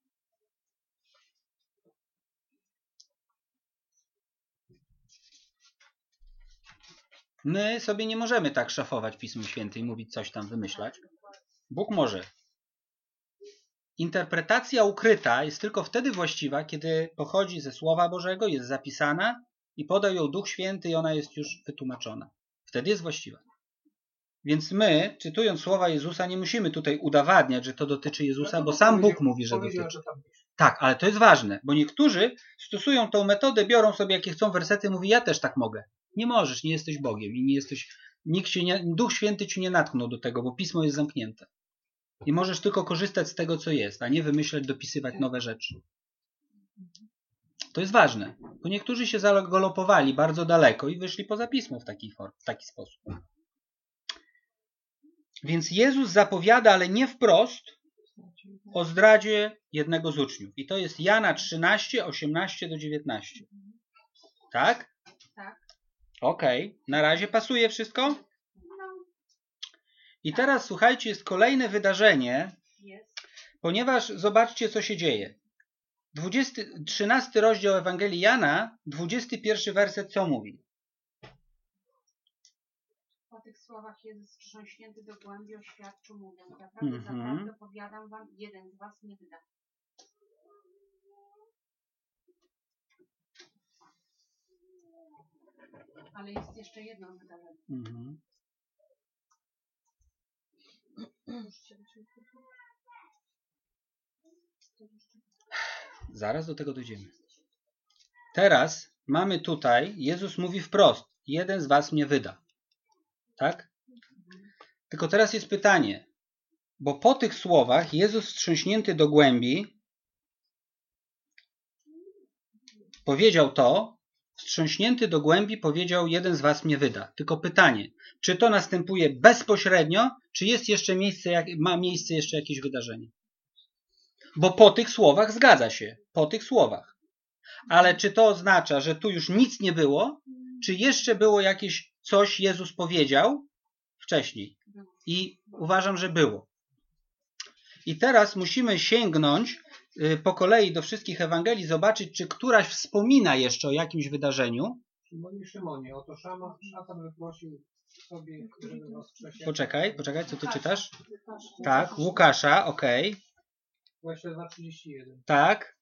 My sobie nie możemy tak szafować Pismem Świętym i mówić coś tam, wymyślać. Bóg może. Interpretacja ukryta jest tylko wtedy właściwa, kiedy pochodzi ze Słowa Bożego, jest zapisana i podał ją Duch Święty i ona jest już wytłumaczona. Wtedy jest właściwa. Więc my, czytując słowa Jezusa, nie musimy tutaj udowadniać, że to dotyczy Jezusa, bo sam Bóg mówi, że dotyczy. Tak, ale to jest ważne, bo niektórzy stosują tą metodę, biorą sobie jakie chcą wersety, mówi, ja też tak mogę. Nie możesz, nie jesteś Bogiem i nie jesteś, nikt się nie, Duch Święty ci nie natknął do tego, bo Pismo jest zamknięte. I możesz tylko korzystać z tego, co jest, a nie wymyślać, dopisywać nowe rzeczy. To jest ważne, bo niektórzy się zagolopowali bardzo daleko i wyszli poza Pismo w taki, w taki sposób. Więc Jezus zapowiada, ale nie wprost, o zdradzie jednego z uczniów. I to jest Jana trzynaście, osiemnaście do dziewiętnastu. Tak? Tak. Okej. Okay. Na razie pasuje wszystko? I teraz słuchajcie, jest kolejne wydarzenie, ponieważ zobaczcie, co się dzieje. dwudziesty, trzynasty rozdział Ewangelii Jana, dwudziesty pierwszy werset, co mówi? Po tych słowach Jezus wstrząśnięty do głębi oświadczył, mówię, naprawdę, Mhm. zaprawdę powiadam wam, jeden z was nie wyda. Ale jest jeszcze jedno wydarzenie. Mhm. Zaraz do tego dojdziemy. Teraz mamy tutaj, Jezus mówi wprost, jeden z was mnie wyda. Tak? Tylko teraz jest pytanie, bo po tych słowach Jezus wstrząśnięty do głębi powiedział to wstrząśnięty do głębi powiedział, jeden z was mnie wyda. Tylko pytanie, czy to następuje bezpośrednio, czy jest jeszcze miejsce, jak, ma miejsce jeszcze jakieś wydarzenie? Bo po tych słowach zgadza się, po tych słowach. Ale czy to oznacza, że tu już nic nie było, czy jeszcze było jakieś coś Jezus powiedział wcześniej? I uważam, że było. I teraz musimy sięgnąć po kolei do wszystkich Ewangelii, zobaczyć, czy któraś wspomina jeszcze o jakimś wydarzeniu. Szymonie, Szymonie, oto szama, szatan wyprosił sobie, żeby was przesiadł. Poczekaj, poczekaj, co ty czytasz? Tak, Łukasza, okej. Okay. dwadzieścia dwa trzydzieści jeden. Tak.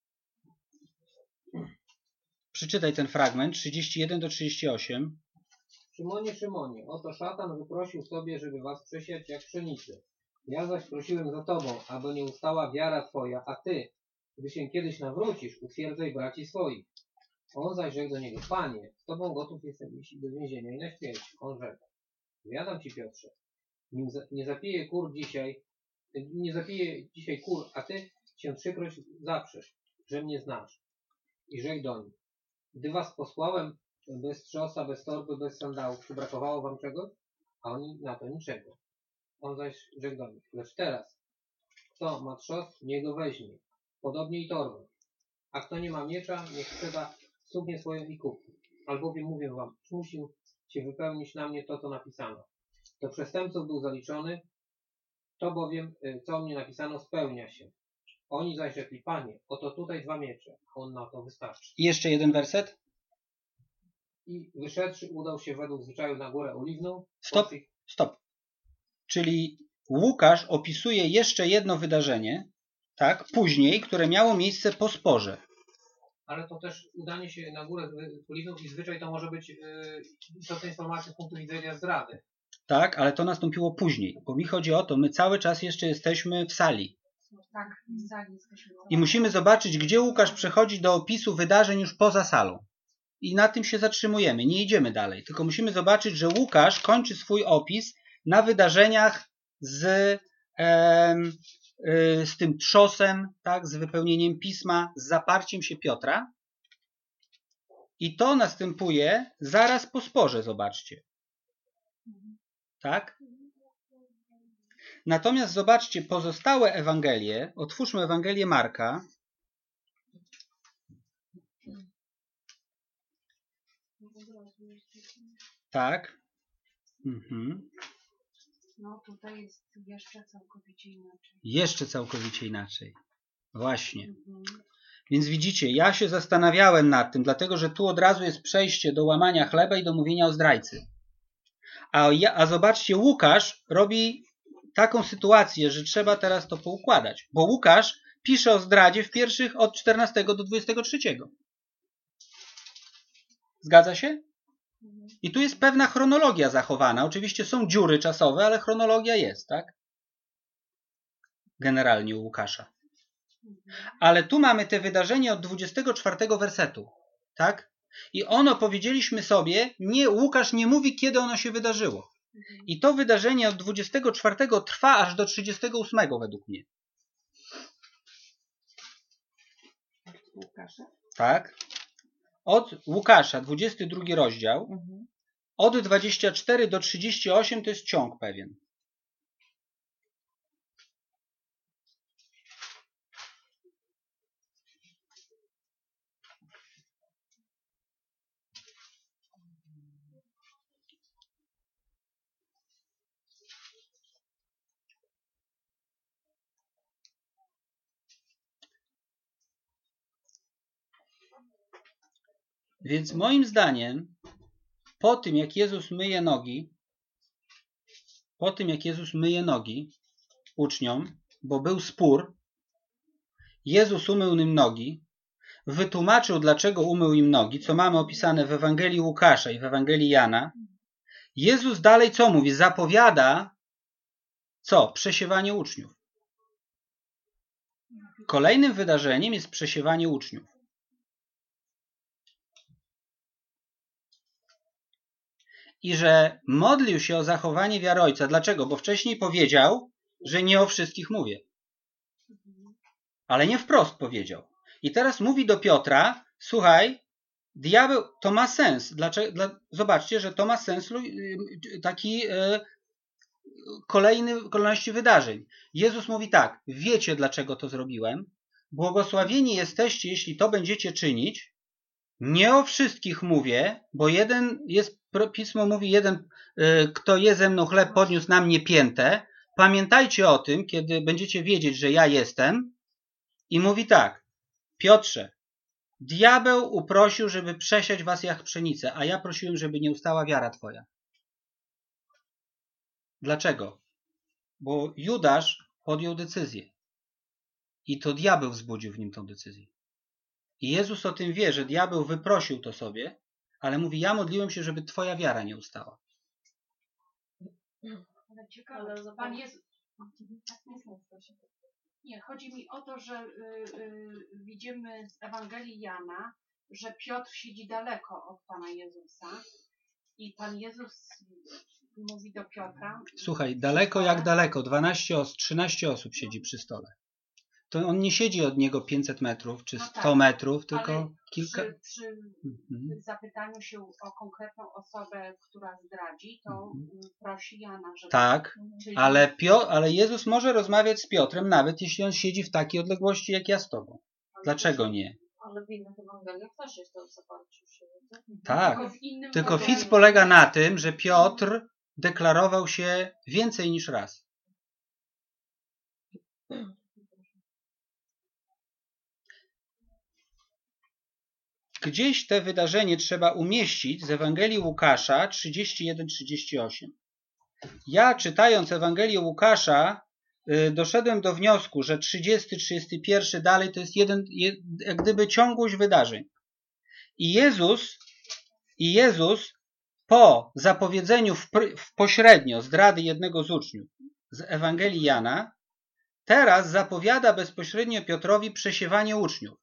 Przeczytaj ten fragment, trzydzieści jeden do trzydziestu ośmiu. Szymonie, Szymonie, oto szatan wyprosił sobie, żeby was przesiać jak pszenicę. Ja zaś prosiłem za tobą, aby nie ustała wiara twoja, a ty, gdy się kiedyś nawrócisz, utwierdzaj braci swoich. On zaś rzekł do niego, Panie, z tobą gotów jestem iść do więzienia i na śmierć. On rzekł, powiadam ci, Piotrze, nim za, nie zapiję kur dzisiaj, nie zapiję dzisiaj kur, a ty się trzykroć zaprzesz, że mnie znasz. I rzekł do nich, gdy was posłałem bez trzosa, bez torby, bez sandałów, czy brakowało wam czegoś? A oni na to niczego. On zaś rzekł do nich, lecz teraz, kto ma trzos, niech go weźmie, podobnie i torbę. A kto nie ma miecza, niech sprzeda suknię swoją i kupi. Albowiem mówię wam, musił się wypełnić na mnie to, co napisano. Do przestępców był zaliczony, to bowiem, co o mnie napisano, spełnia się. Oni zaś rzekli, Panie, oto tutaj dwa miecze. On na to wystarczy. I jeszcze jeden werset. I wyszedłszy, udał się według zwyczaju na górę oliwną. Stop, stop. Czyli Łukasz opisuje jeszcze jedno wydarzenie, tak, później, które miało miejsce po sporze. Ale to też udanie się na górę oliwną i zwyczaj to może być yy, istotna informacja z punktu widzenia zdrady. Tak, ale to nastąpiło później, bo mi chodzi o to, my cały czas jeszcze jesteśmy w sali. Tak, w sali jesteśmy. I musimy zobaczyć, gdzie Łukasz przechodzi do opisu wydarzeń już poza salą. I na tym się zatrzymujemy, nie idziemy dalej, tylko musimy zobaczyć, że Łukasz kończy swój opis na wydarzeniach z, e, e, z tym trzosem, tak, z wypełnieniem pisma, z zaparciem się Piotra. I to następuje zaraz po sporze, zobaczcie. Tak? Natomiast zobaczcie, pozostałe Ewangelie, otwórzmy Ewangelię Marka. Tak. Mhm. No tutaj jest jeszcze całkowicie inaczej. Jeszcze całkowicie inaczej. Właśnie. Mhm. Więc widzicie, ja się zastanawiałem nad tym, dlatego że tu od razu jest przejście do łamania chleba i do mówienia o zdrajcy. A, ja, a zobaczcie, Łukasz robi taką sytuację, że trzeba teraz to poukładać. Bo Łukasz pisze o zdradzie w pierwszych od czternastego do dwudziestego trzeciego. Zgadza się? I tu jest pewna chronologia zachowana. Oczywiście są dziury czasowe, ale chronologia jest, tak? Generalnie u Łukasza. Ale tu mamy te wydarzenie od dwudziestego czwartego wersetu, tak? I ono, powiedzieliśmy sobie, nie, Łukasz nie mówi, kiedy ono się wydarzyło. I to wydarzenie od dwudziestego czwartego trwa aż do trzydziestego ósmego według mnie. Łukasza? Tak. Od Łukasza, dwudziesty drugi rozdział, Mhm. od dwudziestego czwartego do trzydziestego ósmego to jest ciąg pewien. Więc moim zdaniem, po tym jak Jezus myje nogi, po tym jak Jezus myje nogi uczniom, bo był spór, Jezus umył im nogi, wytłumaczył, dlaczego umył im nogi, co mamy opisane w Ewangelii Łukasza i w Ewangelii Jana. Jezus dalej co mówi? Zapowiada co? Przesiewanie uczniów. Kolejnym wydarzeniem jest przesiewanie uczniów. I że modlił się o zachowanie wiary Ojca. Dlaczego? Bo wcześniej powiedział, że nie o wszystkich mówię. Ale nie wprost powiedział. I teraz mówi do Piotra, słuchaj, Diabeł, to ma sens. Dlaczego? Dla, zobaczcie, że to ma sens taki e, kolejny, kolejności wydarzeń. Jezus mówi tak, wiecie dlaczego to zrobiłem? Błogosławieni jesteście, jeśli to będziecie czynić. Nie o wszystkich mówię, bo jeden jest, Pismo mówi, jeden, e, kto je ze mną chleb, podniósł na mnie piętę. Pamiętajcie o tym, kiedy będziecie wiedzieć, że ja jestem. I mówi tak, Piotrze, diabeł uprosił, żeby przesiać was jak pszenicę, a ja prosiłem, żeby nie ustała wiara twoja. Dlaczego? Bo Judasz podjął decyzję. I to diabeł wzbudził w nim tą decyzję. I Jezus o tym wie, że diabeł wyprosił to sobie, ale mówi, ja modliłem się, żeby twoja wiara nie ustała. Ale ciekawe, ale Pan Jezus... Nie, chodzi mi o to, że y, y, widzimy z Ewangelii Jana, że Piotr siedzi daleko od Pana Jezusa i Pan Jezus mówi do Piotra... Słuchaj, daleko jak daleko, dwanaście osób, trzynaście osób siedzi przy stole. To on nie siedzi od niego pięćset metrów czy sto no tak, metrów, tylko ale kilka... Przy, przy mhm. zapytaniu się o konkretną osobę, która zdradzi, to mhm. prosi Jana, żeby... Tak, czyli... ale, Pio... ale Jezus może rozmawiać z Piotrem, nawet jeśli on siedzi w takiej odległości jak ja z tobą. Ale Dlaczego to, nie? Ale w innych Ewangeliach też jest to zaparcie się. Tak, tylko, tylko fic polega na tym, że Piotr deklarował się więcej niż raz. Gdzieś te wydarzenie trzeba umieścić z Ewangelii Łukasza trzydzieści jeden trzydzieści osiem. Ja, czytając Ewangelię Łukasza, yy, doszedłem do wniosku, że trzydziesty trzydziesty pierwszy dalej to jest jeden, jed, jak gdyby ciągłość wydarzeń. I Jezus, i Jezus po zapowiedzeniu w, w pośrednio zdrady jednego z uczniów z Ewangelii Jana, teraz zapowiada bezpośrednio Piotrowi przesiewanie uczniów.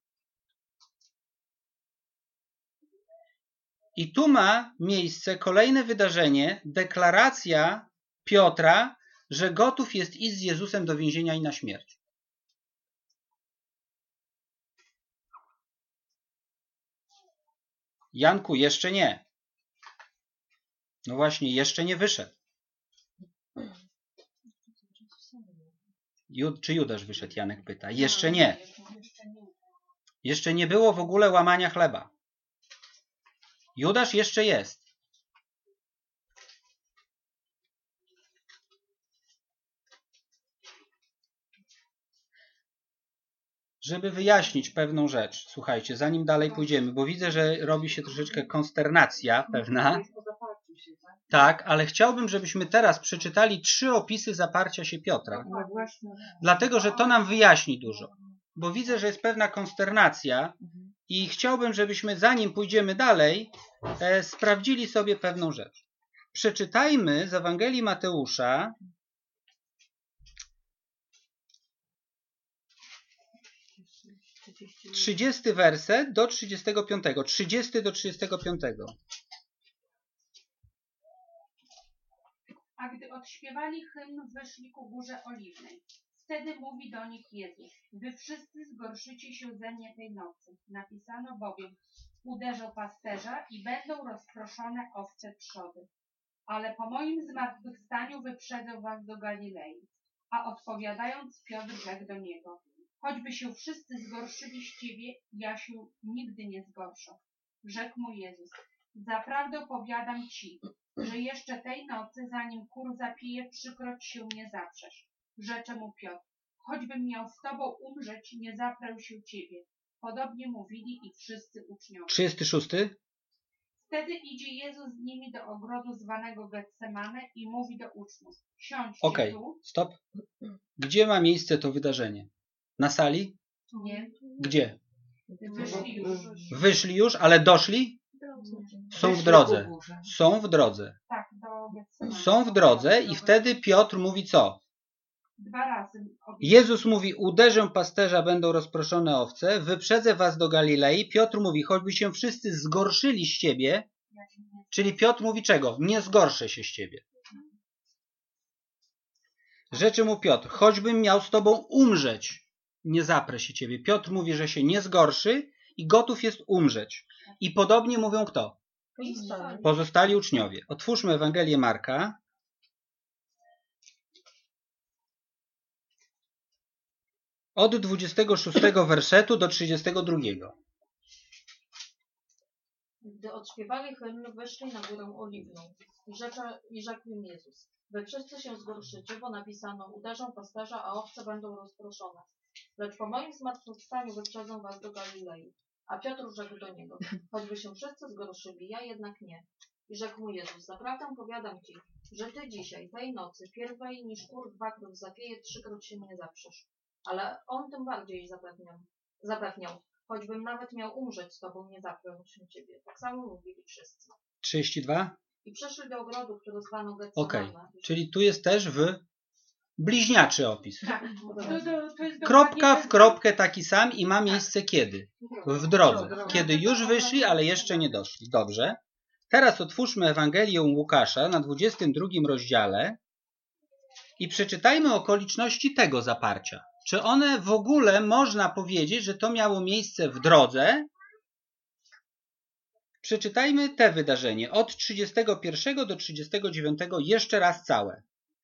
I tu ma miejsce kolejne wydarzenie, deklaracja Piotra, że gotów jest iść z Jezusem do więzienia i na śmierć. Janku, jeszcze nie. No właśnie, jeszcze nie wyszedł. Jud, czy Judasz wyszedł, Janek pyta. Jeszcze nie. Jeszcze nie było w ogóle łamania chleba. Judasz jeszcze jest. Żeby wyjaśnić pewną rzecz, słuchajcie, zanim dalej pójdziemy, bo widzę, że robi się troszeczkę konsternacja pewna. Tak, ale chciałbym, żebyśmy teraz przeczytali trzy opisy zaparcia się Piotra. Dlatego, że to nam wyjaśni dużo. Bo widzę, że jest pewna konsternacja i chciałbym, żebyśmy zanim pójdziemy dalej, e, sprawdzili sobie pewną rzecz. Przeczytajmy z Ewangelii Mateusza trzydziesty werset do trzydziestego piątego. trzydziesty do trzydziestego piątego. A gdy odśpiewali hymn, wyszli ku Górze Oliwnej. Wtedy mówi do nich Jezus: wy wszyscy zgorszycie się ze mnie tej nocy. Napisano bowiem: uderzą pasterza i będą rozproszone owce trzody. Ale po moim zmartwychwstaniu wyprzedzę was do Galilei. A odpowiadając, Piotr rzekł do niego: choćby się wszyscy zgorszyli z ciebie, ja się nigdy nie zgorszę. Rzekł mu Jezus: zaprawdę powiadam ci, że jeszcze tej nocy, zanim kur zapije, trzykroć się nie zaprzesz. Rzecze mu Piotr: choćbym miał z tobą umrzeć, nie zaprę się ciebie. Podobnie mówili i wszyscy uczniowie. trzydziesty szósty. Wtedy idzie Jezus z nimi do ogrodu zwanego Getsemane i mówi do uczniów: siądźcie Okej, tu. stop. Gdzie ma miejsce to wydarzenie? Na sali? Nie. Gdzie? Wyszli już. Wyszli już, ale doszli? Są w drodze. Są w drodze. Tak, do Getsemane. Są w drodze i wtedy Piotr mówi co? Dwa razy. Jezus mówi: uderzę pasterza, będą rozproszone owce, wyprzedzę was do Galilei. Piotr mówi: choćby się wszyscy zgorszyli z ciebie. Czyli Piotr mówi czego? Nie zgorszę się z ciebie. Rzeczy mu Piotr: choćbym miał z tobą umrzeć, nie zaprę się ciebie. Piotr mówi, że się nie zgorszy i gotów jest umrzeć. I podobnie mówią kto? Pozostali. Pozostali uczniowie. Otwórzmy Ewangelię Marka. Od dwudziestego szóstego wersetu do trzydziestego drugiego. Gdy odśpiewali hymn, wyszli na górę Oliwną i, rzecza, i rzekł im Jezus: Wy wszyscy się zgorszycie, bo napisano: uderzą pasterza, a owce będą rozproszone. Lecz po moim zmartwychwstaniu wyprzedzą was do Galilei. A Piotr rzekł do niego: choćby się wszyscy zgorszyli, ja jednak nie. I rzekł mu Jezus: zaprawdę powiadam ci, że ty dzisiaj, tej nocy, pierwej niż kur dwakroć zapieje, trzykroć się mnie zaprzesz. Ale on tym bardziej zapewniał, zapewniał: choćbym nawet miał umrzeć z tobą, nie zaprę się ciebie. Tak samo mówili wszyscy. trzydzieści dwa. I przeszli do ogrodu, który zwano Okej, Getsemane. czyli tu jest też w bliźniaczy opis. Tak, to, to, to jest Kropka dokładnie w kropkę taki sam i ma miejsce kiedy? W drodze. Kiedy już wyszli, ale jeszcze nie doszli. Dobrze. Teraz otwórzmy Ewangelię Łukasza na dwudziestym drugim rozdziale i przeczytajmy okoliczności tego zaparcia. Czy one w ogóle można powiedzieć, że to miało miejsce w drodze? Przeczytajmy te wydarzenie od trzydziestego pierwszego do trzydziestego dziewiątego jeszcze raz całe.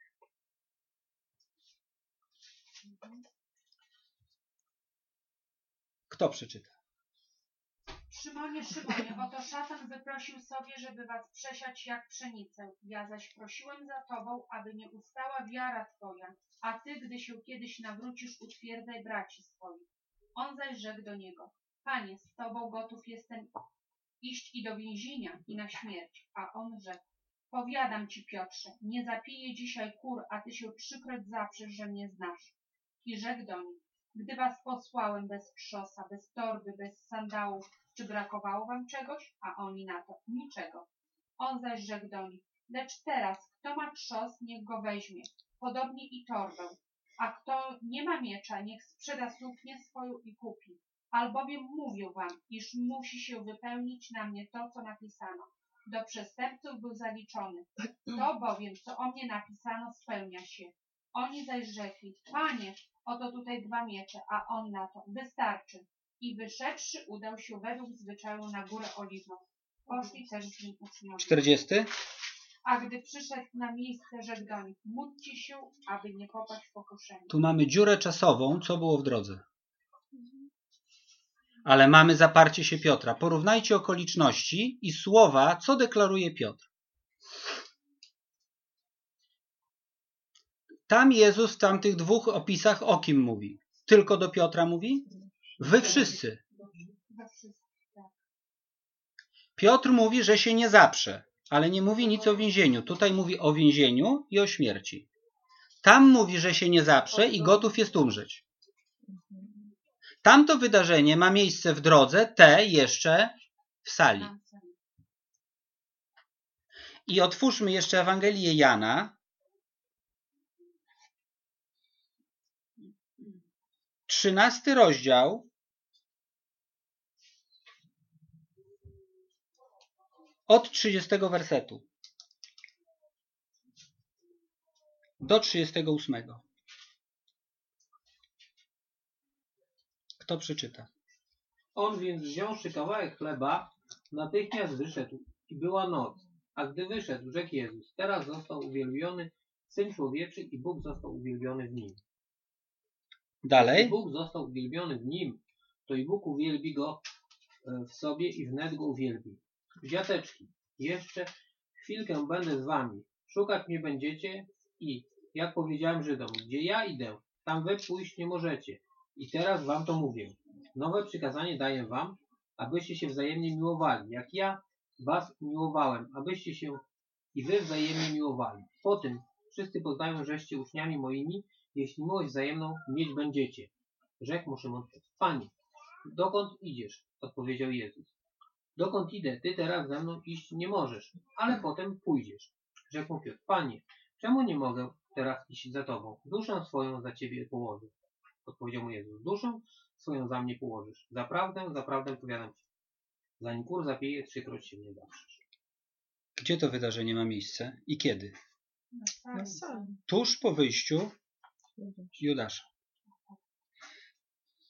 Kto przeczyta? Szymonie, Szymonie, oto szatan wyprosił sobie, żeby was przesiać jak pszenicę. Ja zaś prosiłem za tobą, aby nie ustała wiara twoja, a ty, gdy się kiedyś nawrócisz, utwierdzaj braci swoich. On zaś rzekł do niego: Panie, z tobą gotów jestem iść i do więzienia, i na śmierć. A on rzekł: Powiadam ci, Piotrze, nie zapiję dzisiaj kur, a ty się trzykroć zaprzesz, że mnie znasz. I rzekł do nich: Gdy was posłałem bez trzosa, bez torby, bez sandałów, czy brakowało wam czegoś? A oni na to: niczego. On zaś rzekł do nich: lecz teraz, kto ma trzos, niech go weźmie, podobnie i torbę. A kto nie ma miecza, niech sprzeda suknię swoją i kupi. Albowiem mówię wam, iż musi się wypełnić na mnie to, co napisano. Do przestępców był zaliczony. To bowiem, co o mnie napisano, spełnia się. Oni zaś rzekli: Panie, oto tutaj dwa miecze, a on na to: wystarczy. I wyszedłszy, udał się według zwyczaju na górę Oliwną. Poszli też z nim uczniowie. czterdziesty. A gdy przyszedł na miejsce, rzekł do nich: módlcie się, aby nie popaść w pokuszenie. Tu mamy dziurę czasową, co było w drodze. Ale mamy zaparcie się Piotra. Porównajcie okoliczności i słowa, co deklaruje Piotr. Tam Jezus w tamtych dwóch opisach o kim mówi? Tylko do Piotra mówi? Wy wszyscy. Piotr mówi, że się nie zaprze, ale nie mówi nic o więzieniu. Tutaj mówi o więzieniu i o śmierci. Tam mówi, że się nie zaprze i gotów jest umrzeć. Tamto wydarzenie ma miejsce w drodze, te jeszcze w sali. I otwórzmy jeszcze Ewangelię Jana. Trzynasty rozdział. Od trzydziestego wersetu do trzydziestego ósmego. Kto przeczyta? On więc wziąwszy kawałek chleba, natychmiast wyszedł i była noc. A gdy wyszedł, rzekł Jezus: teraz został uwielbiony Syn Człowieczy i Bóg został uwielbiony w Nim. Dalej. Jeśli Bóg został uwielbiony w Nim, to i Bóg uwielbi Go w sobie i wnet Go uwielbi. Dziateczki, jeszcze chwilkę będę z wami. Szukać mnie będziecie i, jak powiedziałem Żydom, gdzie ja idę, tam wy pójść nie możecie. I teraz wam to mówię. Nowe przykazanie daję wam, abyście się wzajemnie miłowali, jak ja was miłowałem, abyście się i wy wzajemnie miłowali. Po tym wszyscy poznają, żeście uczniami moimi, jeśli miłość wzajemną mieć będziecie. Rzekł mu Szymon: Panie, dokąd idziesz? Odpowiedział Jezus. Dokąd idę, ty teraz ze mną iść nie możesz, ale potem pójdziesz. Rzekł mu Piotr: Panie, czemu nie mogę teraz iść za tobą? Duszę swoją za ciebie położę. Odpowiedział mu Jezus: duszę swoją za mnie położysz. Zaprawdę, zaprawdę powiadam ci, zanim kur zapieje, trzykroć się nie zaprzesz. Gdzie to wydarzenie ma miejsce i kiedy? Na sali. Tuż po wyjściu Judasza.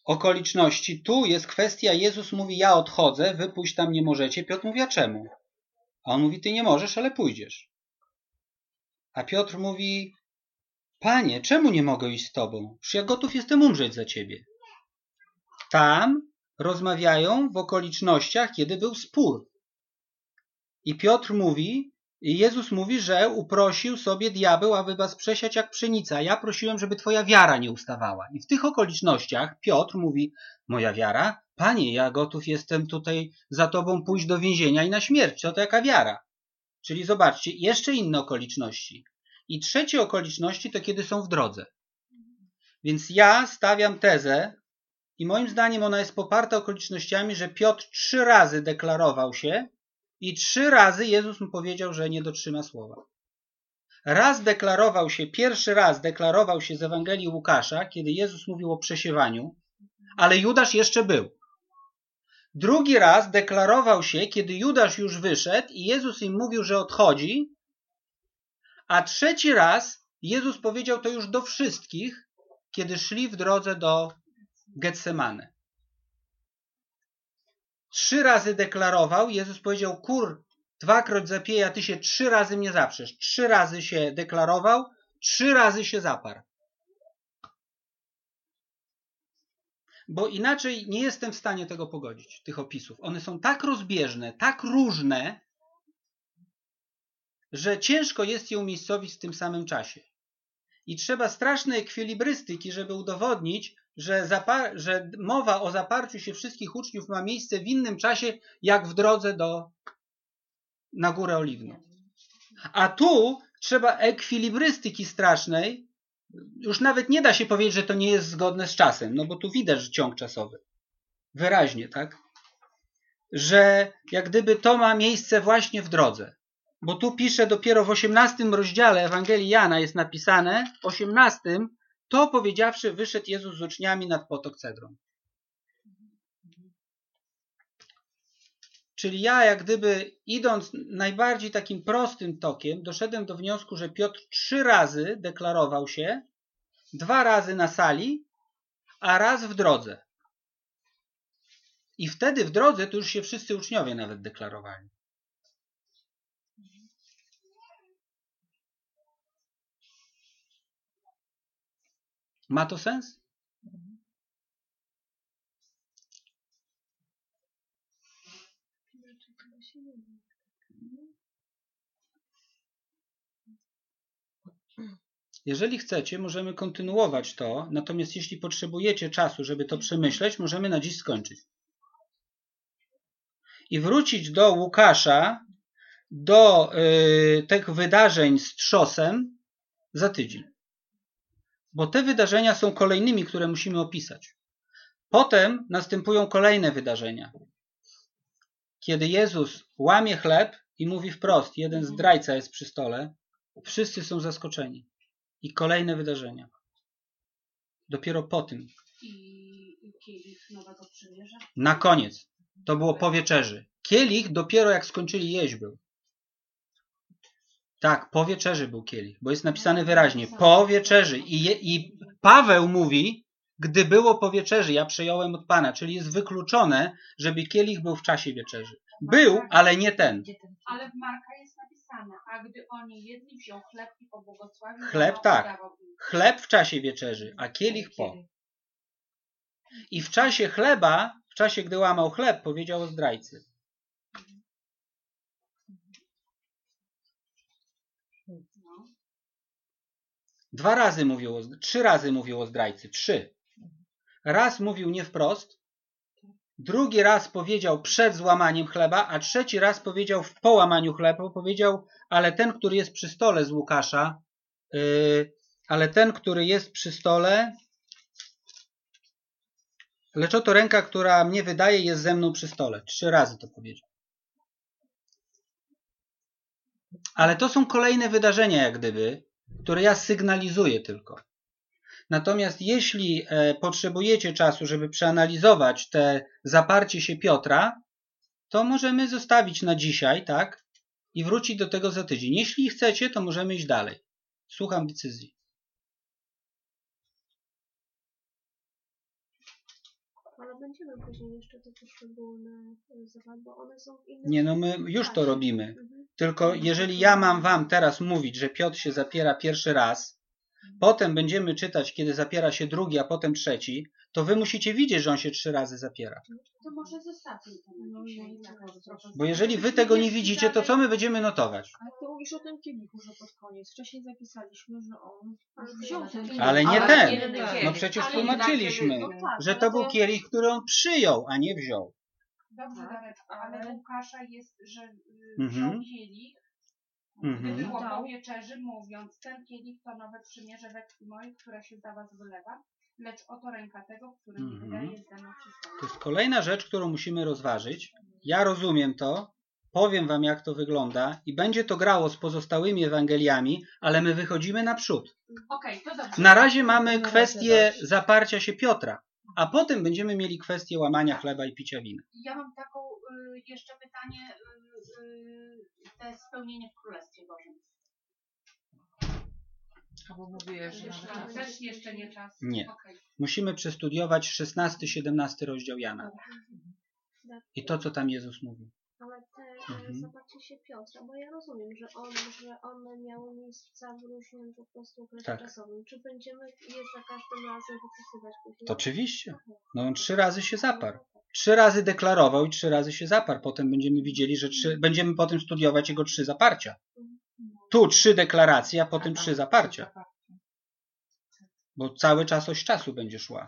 okoliczności. Tu jest kwestia, Jezus mówi, ja odchodzę, wy pójść tam nie możecie. Piotr mówi, a czemu? A on mówi, ty nie możesz, ale pójdziesz. A Piotr mówi, Panie, czemu nie mogę iść z tobą? Przecież ja gotów jestem umrzeć za ciebie. Tam rozmawiają w okolicznościach, kiedy był spór. I Piotr mówi, Jezus mówi, że uprosił sobie diabeł, aby was przesiać jak pszenica. Ja prosiłem, żeby twoja wiara nie ustawała. I w tych okolicznościach Piotr mówi, moja wiara? Panie, ja gotów jestem tutaj za tobą pójść do więzienia i na śmierć. Co to jaka wiara? Czyli zobaczcie, jeszcze inne okoliczności. I trzecie okoliczności to kiedy są w drodze. Więc ja stawiam tezę i moim zdaniem ona jest poparta okolicznościami, że Piotr trzy razy deklarował się i trzy razy Jezus mu powiedział, że nie dotrzyma słowa. Raz deklarował się, pierwszy raz deklarował się z Ewangelii Łukasza, kiedy Jezus mówił o przesiewaniu, ale Judasz jeszcze był. Drugi raz deklarował się, kiedy Judasz już wyszedł i Jezus im mówił, że odchodzi, a trzeci raz Jezus powiedział to już do wszystkich, kiedy szli w drodze do Getsemane. Trzy razy deklarował, Jezus powiedział, kur, dwakroć zapieje, a ty się trzy razy mnie zaprzesz. Trzy razy się deklarował, trzy razy się zaparł. Bo inaczej nie jestem w stanie tego pogodzić, tych opisów. One są tak rozbieżne, tak różne, że ciężko jest je umiejscowić w tym samym czasie. I trzeba strasznej ekwilibrystyki, żeby udowodnić, że, że mowa o zaparciu się wszystkich uczniów ma miejsce w innym czasie, jak w drodze do, na Górę Oliwną. A tu trzeba ekwilibrystyki strasznej. Już nawet nie da się powiedzieć, że to nie jest zgodne z czasem, no bo tu widać ciąg czasowy. Wyraźnie, tak? Że jak gdyby to ma miejsce właśnie w drodze. Bo tu pisze dopiero w osiemnastym rozdziale Ewangelii Jana jest napisane, w osiemnastym, to powiedziawszy wyszedł Jezus z uczniami nad potok Cedron. Czyli ja jak gdyby idąc najbardziej takim prostym tokiem doszedłem do wniosku, że Piotr trzy razy deklarował się, dwa razy na sali, a raz w drodze. I wtedy w drodze to już się wszyscy uczniowie nawet deklarowali. Ma to sens? Jeżeli chcecie, możemy kontynuować to, natomiast jeśli potrzebujecie czasu, żeby to przemyśleć, możemy na dziś skończyć. I wrócić do Łukasza, do y, tych wydarzeń z trzosem za tydzień. Bo te wydarzenia są kolejnymi, które musimy opisać. Potem następują kolejne wydarzenia. Kiedy Jezus łamie chleb i mówi wprost, jeden zdrajca jest przy stole, wszyscy są zaskoczeni. I kolejne wydarzenia. Dopiero po tym. I, i kielich Nowego Przymierza? Na koniec. To było po wieczerzy. Kielich dopiero jak skończyli jeść był. Tak, po wieczerzy był kielich, bo jest napisane wyraźnie, po wieczerzy. I, je, i Paweł mówi, gdy było po wieczerzy, ja przejąłem od Pana, czyli jest wykluczone, żeby kielich był w czasie wieczerzy. Był, ale nie ten. Ale w Marka jest napisane, a gdy oni jedli, wziął chleb i pobłogosławił. Chleb tak, chleb w czasie wieczerzy, a kielich po. I w czasie chleba, w czasie gdy łamał chleb, powiedział o zdrajcy. Dwa razy mówił, o, trzy razy mówił o zdrajcy. Trzy. Raz mówił nie wprost, drugi raz powiedział przed złamaniem chleba, a trzeci raz powiedział w połamaniu chleba, powiedział, ale ten, który jest przy stole z Łukasza, yy, ale ten, który jest przy stole, lecz oto ręka, która mnie wydaje, jest ze mną przy stole. Trzy razy to powiedział. Ale to są kolejne wydarzenia, jak gdyby, które ja sygnalizuję tylko. Natomiast jeśli e, potrzebujecie czasu, żeby przeanalizować te zaparcie się Piotra, to możemy zostawić na dzisiaj, tak? I wrócić do tego za tydzień. Jeśli chcecie, to możemy iść dalej. Słucham decyzji. będziemy później jeszcze te poszczególne y, zabawy, bo one są w innym... Nie, no my już to czasie. robimy. Mhm. Tylko jeżeli ja mam wam teraz mówić, że Piotr się zapiera pierwszy raz, potem będziemy czytać, kiedy zapiera się drugi, a potem trzeci, to wy musicie widzieć, że on się trzy razy zapiera. To może zostawmy to na dzisiaj. Bo jeżeli wy tego nie widzicie, to co my będziemy notować? Ale ty mówisz o tym kielichu, że pod koniec. Wcześniej zapisaliśmy, że on Ale wziął ten kielich. Ale nie Ale ten. jeden No kielich. przecież Ale tłumaczyliśmy, No tak, że ale to był kielich, który on przyjął, a nie wziął. Dobrze, Tak, Dareczko, ale ale- Łukasza jest, że y, Mhm. wziął kielich, gdy Mhm. było Tak. po wieczerzy, mówiąc, ten kielich to nowe przymierze we krwi mojej, która się za was wylewa, lecz oto ręka tego, który mi Mhm. wydaje jest daną przystąpić. To jest kolejna rzecz, którą musimy rozważyć. Ja rozumiem to, powiem wam, jak to wygląda i będzie to grało z pozostałymi Ewangeliami, ale my wychodzimy naprzód. Okej, to dobrze. Na razie mamy Na kwestię razie tak. zaparcia się Piotra, a potem będziemy mieli kwestię łamania chleba i picia wina. Ja mam taką y, jeszcze pytanie, y, y, te spełnienie w Królestwie Bożym. Albo mówiłeś, że Jeszcze, nawet... też jeszcze nie czas. Nie. Okej. Musimy przestudiować szesnasty siedemnasty rozdział Jana. I to, co tam Jezus mówi. Ale te, Mhm. mhm. zobaczcie się Piotra, bo ja rozumiem, że, on, że one miały miejsca w różnym po prostu okresie Tak. czasowym. Czy będziemy je za każdym razem wypisywać później? To oczywiście. No on trzy razy się zaparł. Trzy razy deklarował i trzy razy się zaparł. Potem będziemy widzieli, że trzy, będziemy potem studiować jego trzy zaparcia. Tu trzy deklaracje, a potem trzy zaparcia. Bo cały czas oś czasu będzie szła.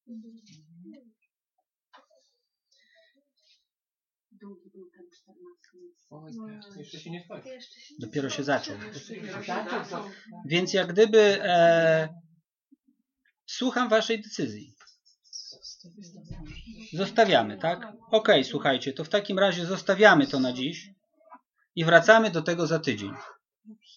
Długi był ten czternasty. Oj, tak. Jeszcze się nie skończy. Jeszcze się Dopiero się zaczął. Zaczął to- Więc jak gdyby e, słucham waszej decyzji. Zostawiamy, tak? Okej, słuchajcie, to w takim razie zostawiamy to na dziś i wracamy do tego za tydzień.